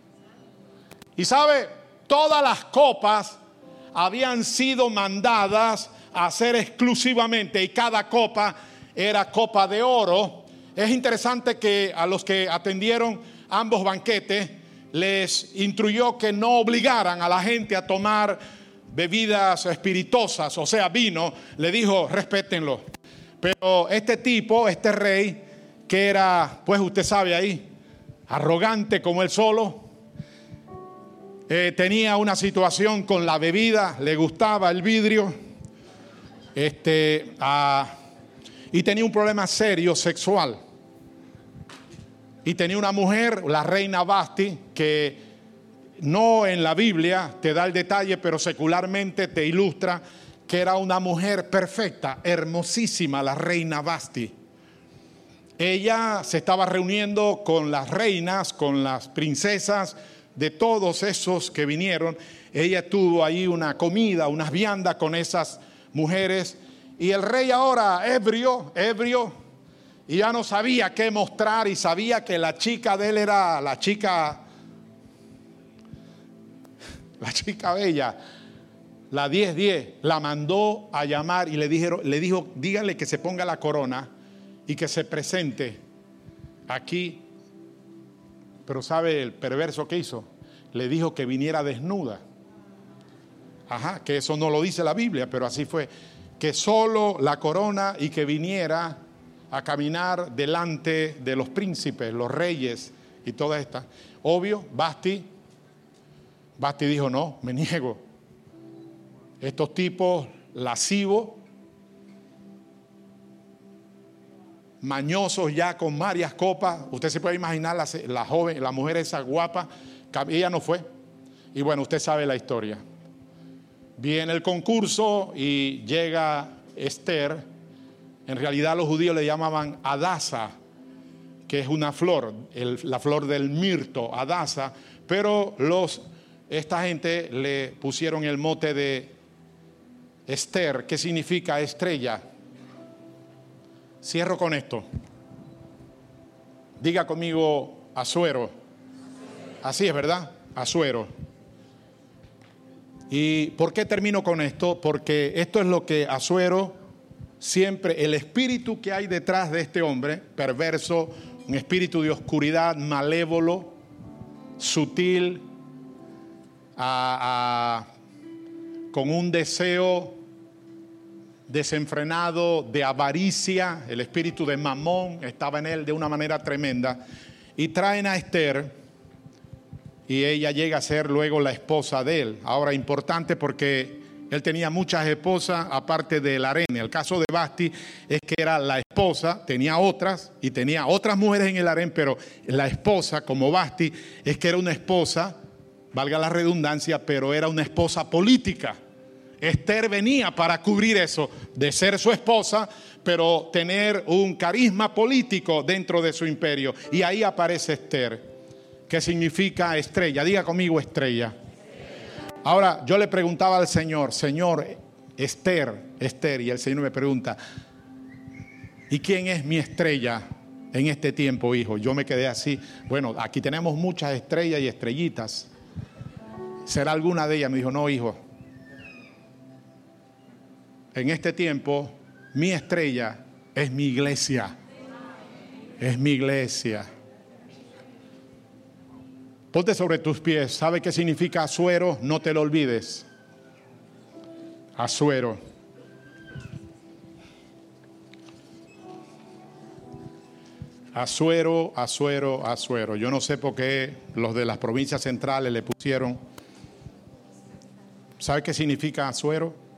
Y sabe, todas las copas habían sido mandadas a hacer exclusivamente, y cada copa era copa de oro. Es interesante que a los que atendieron ambos banquetes les instruyó que no obligaran a la gente a tomar bebidas espirituosas, o sea, vino. Le dijo, respétenlo. Pero este tipo, este rey, que era, pues usted sabe ahí, arrogante como él solo, eh, tenía una situación con la bebida, le gustaba el vidrio, este, ah, y tenía un problema serio sexual. Y tenía una mujer, la reina Vasti, que no en la Biblia te da el detalle, pero secularmente te ilustra que era una mujer perfecta, hermosísima, la reina Vasti. Ella se estaba reuniendo con las reinas, con las princesas de todos esos que vinieron. Ella tuvo ahí una comida, unas viandas con esas mujeres. Y el rey ahora, ebrio, ebrio, y ya no sabía qué mostrar, y sabía que la chica de él era la chica, la chica bella, la diez diez, la mandó a llamar y le dijeron, le dijo, dígale que se ponga la corona y que se presente aquí. Pero ¿sabe el perverso que hizo? Le dijo que viniera desnuda. Ajá, que eso no lo dice la Biblia, pero así fue. Que solo la corona y que viniera a caminar delante de los príncipes, los reyes y toda esta. Obvio, Vasti, Vasti dijo, no, me niego. Estos tipos lascivos, mañosos ya con varias copas. Usted se puede imaginar la, la joven, la mujer esa guapa, ella no fue. Y bueno, usted sabe la historia. Viene el concurso y llega Esther. En realidad los judíos le llamaban Adasa, que es una flor, el, la flor del mirto, Adasa. Pero los, esta gente le pusieron el mote de Esther, que significa estrella. Cierro con esto. Diga conmigo Asuero. Así es, ¿verdad? Asuero. ¿Y por qué termino con esto? Porque esto es lo que Asuero siempre, el espíritu que hay detrás de este hombre, perverso, un espíritu de oscuridad, malévolo, sutil, a, a, con un deseo desenfrenado de avaricia, el espíritu de Mamón estaba en él de una manera tremenda, y traen a Esther y ella llega a ser luego la esposa de él. Ahora, importante porque él tenía muchas esposas aparte del harén. El caso de Vasti es que era la esposa, tenía otras y tenía otras mujeres en el harén, pero la esposa, como Vasti, es que era una esposa, valga la redundancia, pero era una esposa política. Esther venía para cubrir eso, de ser su esposa, pero tener un carisma político dentro de su imperio. Y ahí aparece Esther, que significa estrella. Diga conmigo, estrella. Ahora, yo le preguntaba al Señor, Señor, Esther, Esther, y el Señor me pregunta, ¿y quién es mi estrella en este tiempo, hijo? Yo me quedé así. Bueno, aquí tenemos muchas estrellas y estrellitas. ¿Será alguna de ellas? Me dijo, no, hijo. En este tiempo, mi estrella es mi iglesia. Es mi iglesia. Ponte sobre tus pies. ¿Sabe qué significa Asuero? No te lo olvides. Asuero. Asuero, Asuero, Asuero. Yo no sé por qué los de las provincias centrales le pusieron. ¿Sabe qué significa Asuero?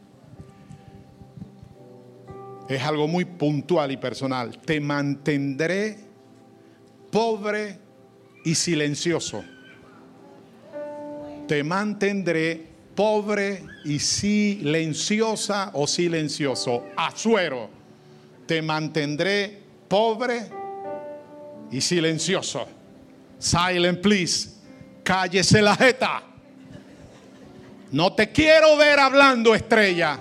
Es algo muy puntual y personal. Te mantendré pobre y silencioso. Te mantendré pobre y silenciosa o silencioso. Asuero. Te mantendré pobre y silencioso. Silent, please. Cállese la jeta. No te quiero ver hablando, estrella.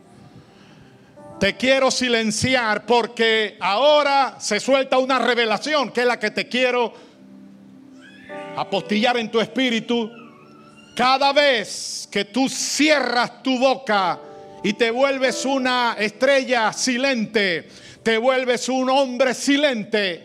Te quiero silenciar porque ahora se suelta una revelación que es la que te quiero apostillar en tu espíritu. Cada vez que tú cierras tu boca y te vuelves una estrella silente, te vuelves un hombre silente,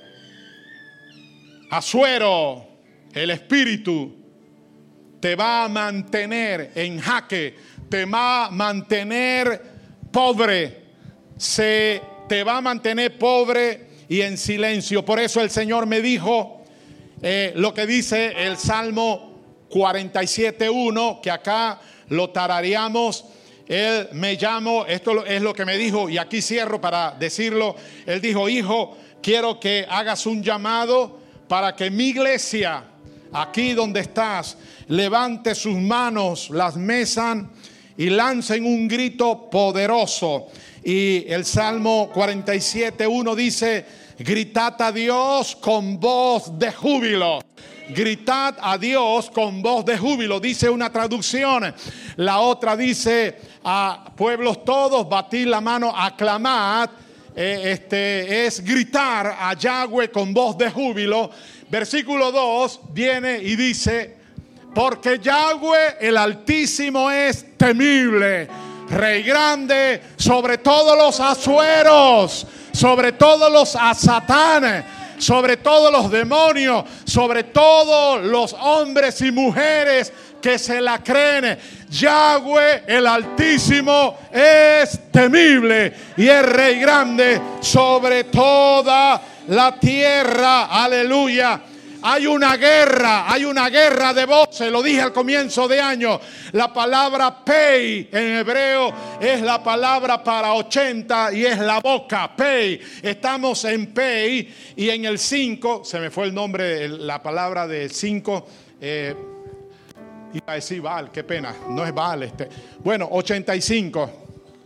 Asuero, el espíritu te va a mantener en jaque, te va a mantener pobre, se te va a mantener pobre y en silencio. Por eso el Señor me dijo eh, lo que dice el Salmo cuarenta y siete uno, que acá lo tarareamos. Él me llamo, esto es lo que me dijo, y aquí cierro para decirlo. Él dijo, hijo, quiero que hagas un llamado para que mi iglesia, aquí donde estás, levante sus manos, las mesan y lancen un grito poderoso. Y el Salmo cuarenta y siete uno dice, gritad a Dios con voz de júbilo. Gritad a Dios con voz de júbilo, dice una traducción. La otra dice, a pueblos todos, batid la mano, aclamad. Eh, este, es gritar a Yahweh con voz de júbilo. Versículo dos viene y dice, porque Yahweh el Altísimo es temible, Rey grande sobre todos los asueros, sobre todos los asatanes, sobre todos los demonios, sobre todos los hombres y mujeres que se la creen. Yahweh el Altísimo es temible y es Rey grande sobre toda la tierra. Aleluya. Hay una guerra, hay una guerra de voces, lo dije al comienzo de año. La palabra pei en hebreo es la palabra para ochenta y es la boca, pei. Estamos en pei y en el cinco, se me fue el nombre, la palabra de cinco, eh, iba a decir Baal, qué pena, no es Baal este. Bueno, ochenta y cinco.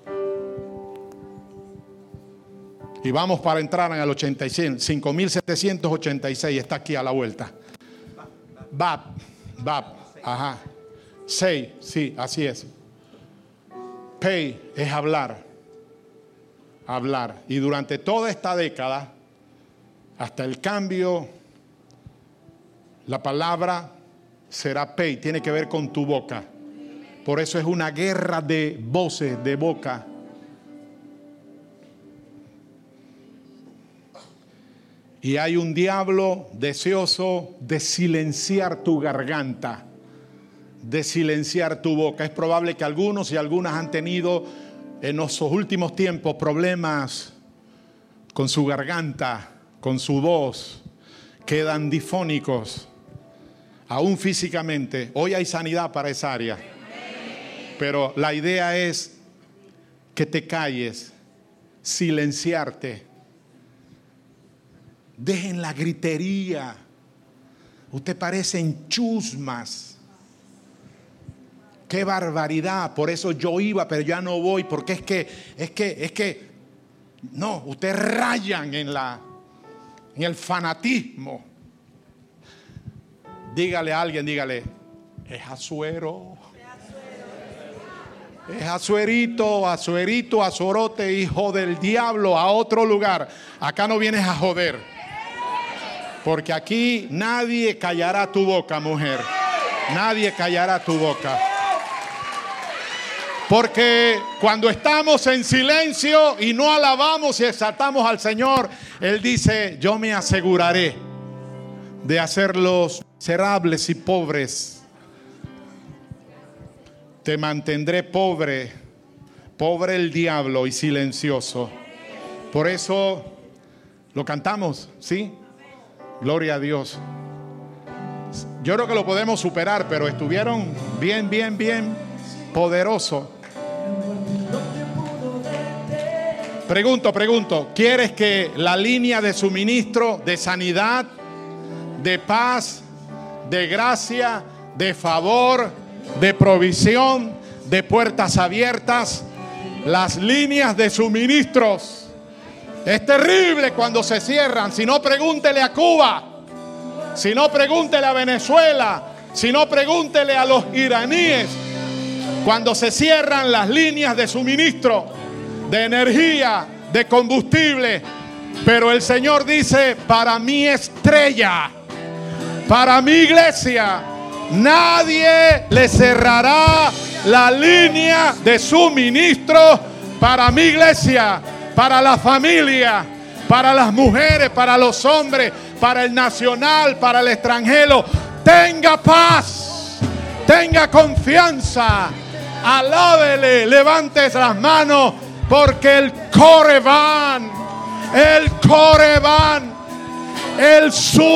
Y vamos para entrar en el ochenta y cinco, cinco mil setecientos ochenta y seis, está aquí a la vuelta. Bab, Bab, ajá. Sei, sí, así es. Pei es hablar, hablar. Y durante toda esta década, hasta el cambio, la palabra será pei, tiene que ver con tu boca. Por eso es una guerra de voces, de boca. Y hay un diablo deseoso de silenciar tu garganta, de silenciar tu boca. Es probable que algunos y algunas han tenido en estos últimos tiempos problemas con su garganta, con su voz. Quedan difónicos, aún físicamente. Hoy hay sanidad para esa área. Pero la idea es que te calles, silenciarte. Dejen la gritería. Usted parecen chusmas. Qué barbaridad. Por eso yo iba, pero ya no voy. Porque es que, es que, es que, no, ustedes rayan en la, en el fanatismo. Dígale a alguien, dígale, es Asuero. Es Asuerito, Asuerito, Azuerote, hijo del diablo, a otro lugar. Acá no vienes a joder. Porque aquí nadie callará tu boca, mujer. Nadie callará tu boca. Porque cuando estamos en silencio y no alabamos y exaltamos al Señor, Él dice, yo me aseguraré de hacerlos miserables y pobres. Te mantendré pobre, pobre el diablo y silencioso. Por eso lo cantamos, ¿sí? Gloria a Dios. Yo creo que lo podemos superar, pero estuvieron bien, bien, bien poderosos. Pregunto, pregunto, ¿quieres que la línea de suministro de sanidad, de paz, de gracia, de favor, de provisión, de puertas abiertas, las líneas de suministros? Es terrible cuando se cierran. Si no, pregúntele a Cuba. Si no, pregúntele a Venezuela. Si no, pregúntele a los iraníes. Cuando se cierran las líneas de suministro, de energía, de combustible. Pero el Señor dice, para mi estrella, para mi iglesia, nadie le cerrará la línea de suministro para mi iglesia. Para la familia, para las mujeres, para los hombres, para el nacional, para el extranjero. Tenga paz, tenga confianza, alábele, levante las manos, porque el Corebán, el Corebán, el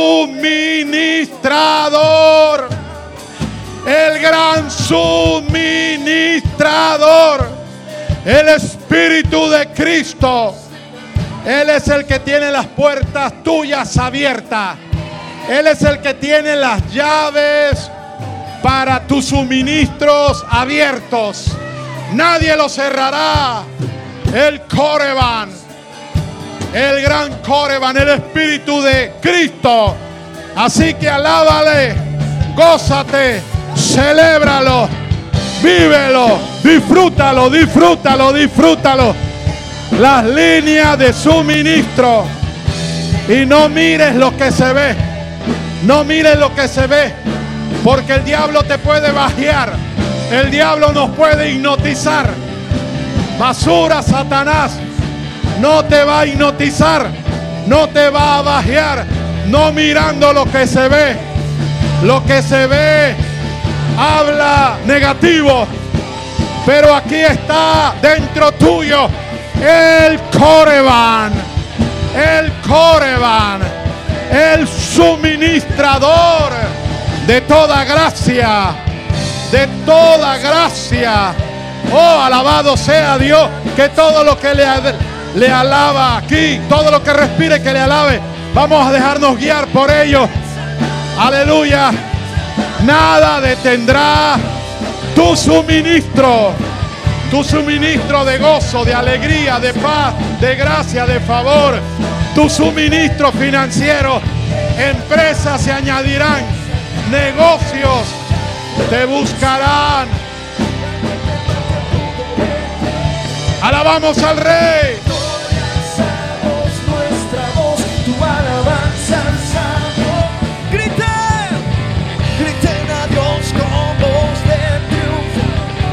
suministrador, el gran suministrador, el Espíritu de Cristo, Él es el que tiene las puertas tuyas abiertas. Él es el que tiene las llaves para tus suministros abiertos. Nadie lo cerrará. El Corebán, el gran Corebán, el Espíritu de Cristo. Así que alábale, gózate, celébralo, vívelo, disfrútalo, disfrútalo, disfrútalo. Las líneas de suministro. Y no mires lo que se ve. No mires lo que se ve. Porque el diablo te puede bajear. El diablo nos puede hipnotizar. Basura, Satanás. No te va a hipnotizar. No te va a bajear. No mirando lo que se ve. Lo que se ve habla negativo. Pero aquí está dentro tuyo el Corebán, el Corebán, el suministrador de toda gracia, de toda gracia. Oh, alabado sea Dios, que todo lo que le, le alaba aquí, todo lo que respire que le alabe, vamos a dejarnos guiar por ellos. Aleluya. Nada detendrá tu suministro. Tu suministro de gozo, de alegría, de paz, de gracia, de favor. Tu suministro financiero. Empresas se añadirán. Negocios te buscarán. Alabamos al Rey. Nuestra voz, tu alabanza alzamos. Griten, griten a Dios con voz de triunfo.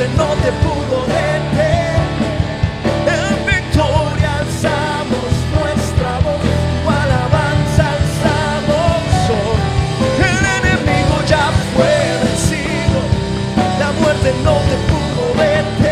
muerte no te pudo detener. En victoria alzamos nuestra voz, tu alabanza alzamos hoy. El enemigo ya fue vencido, la muerte no te pudo detener.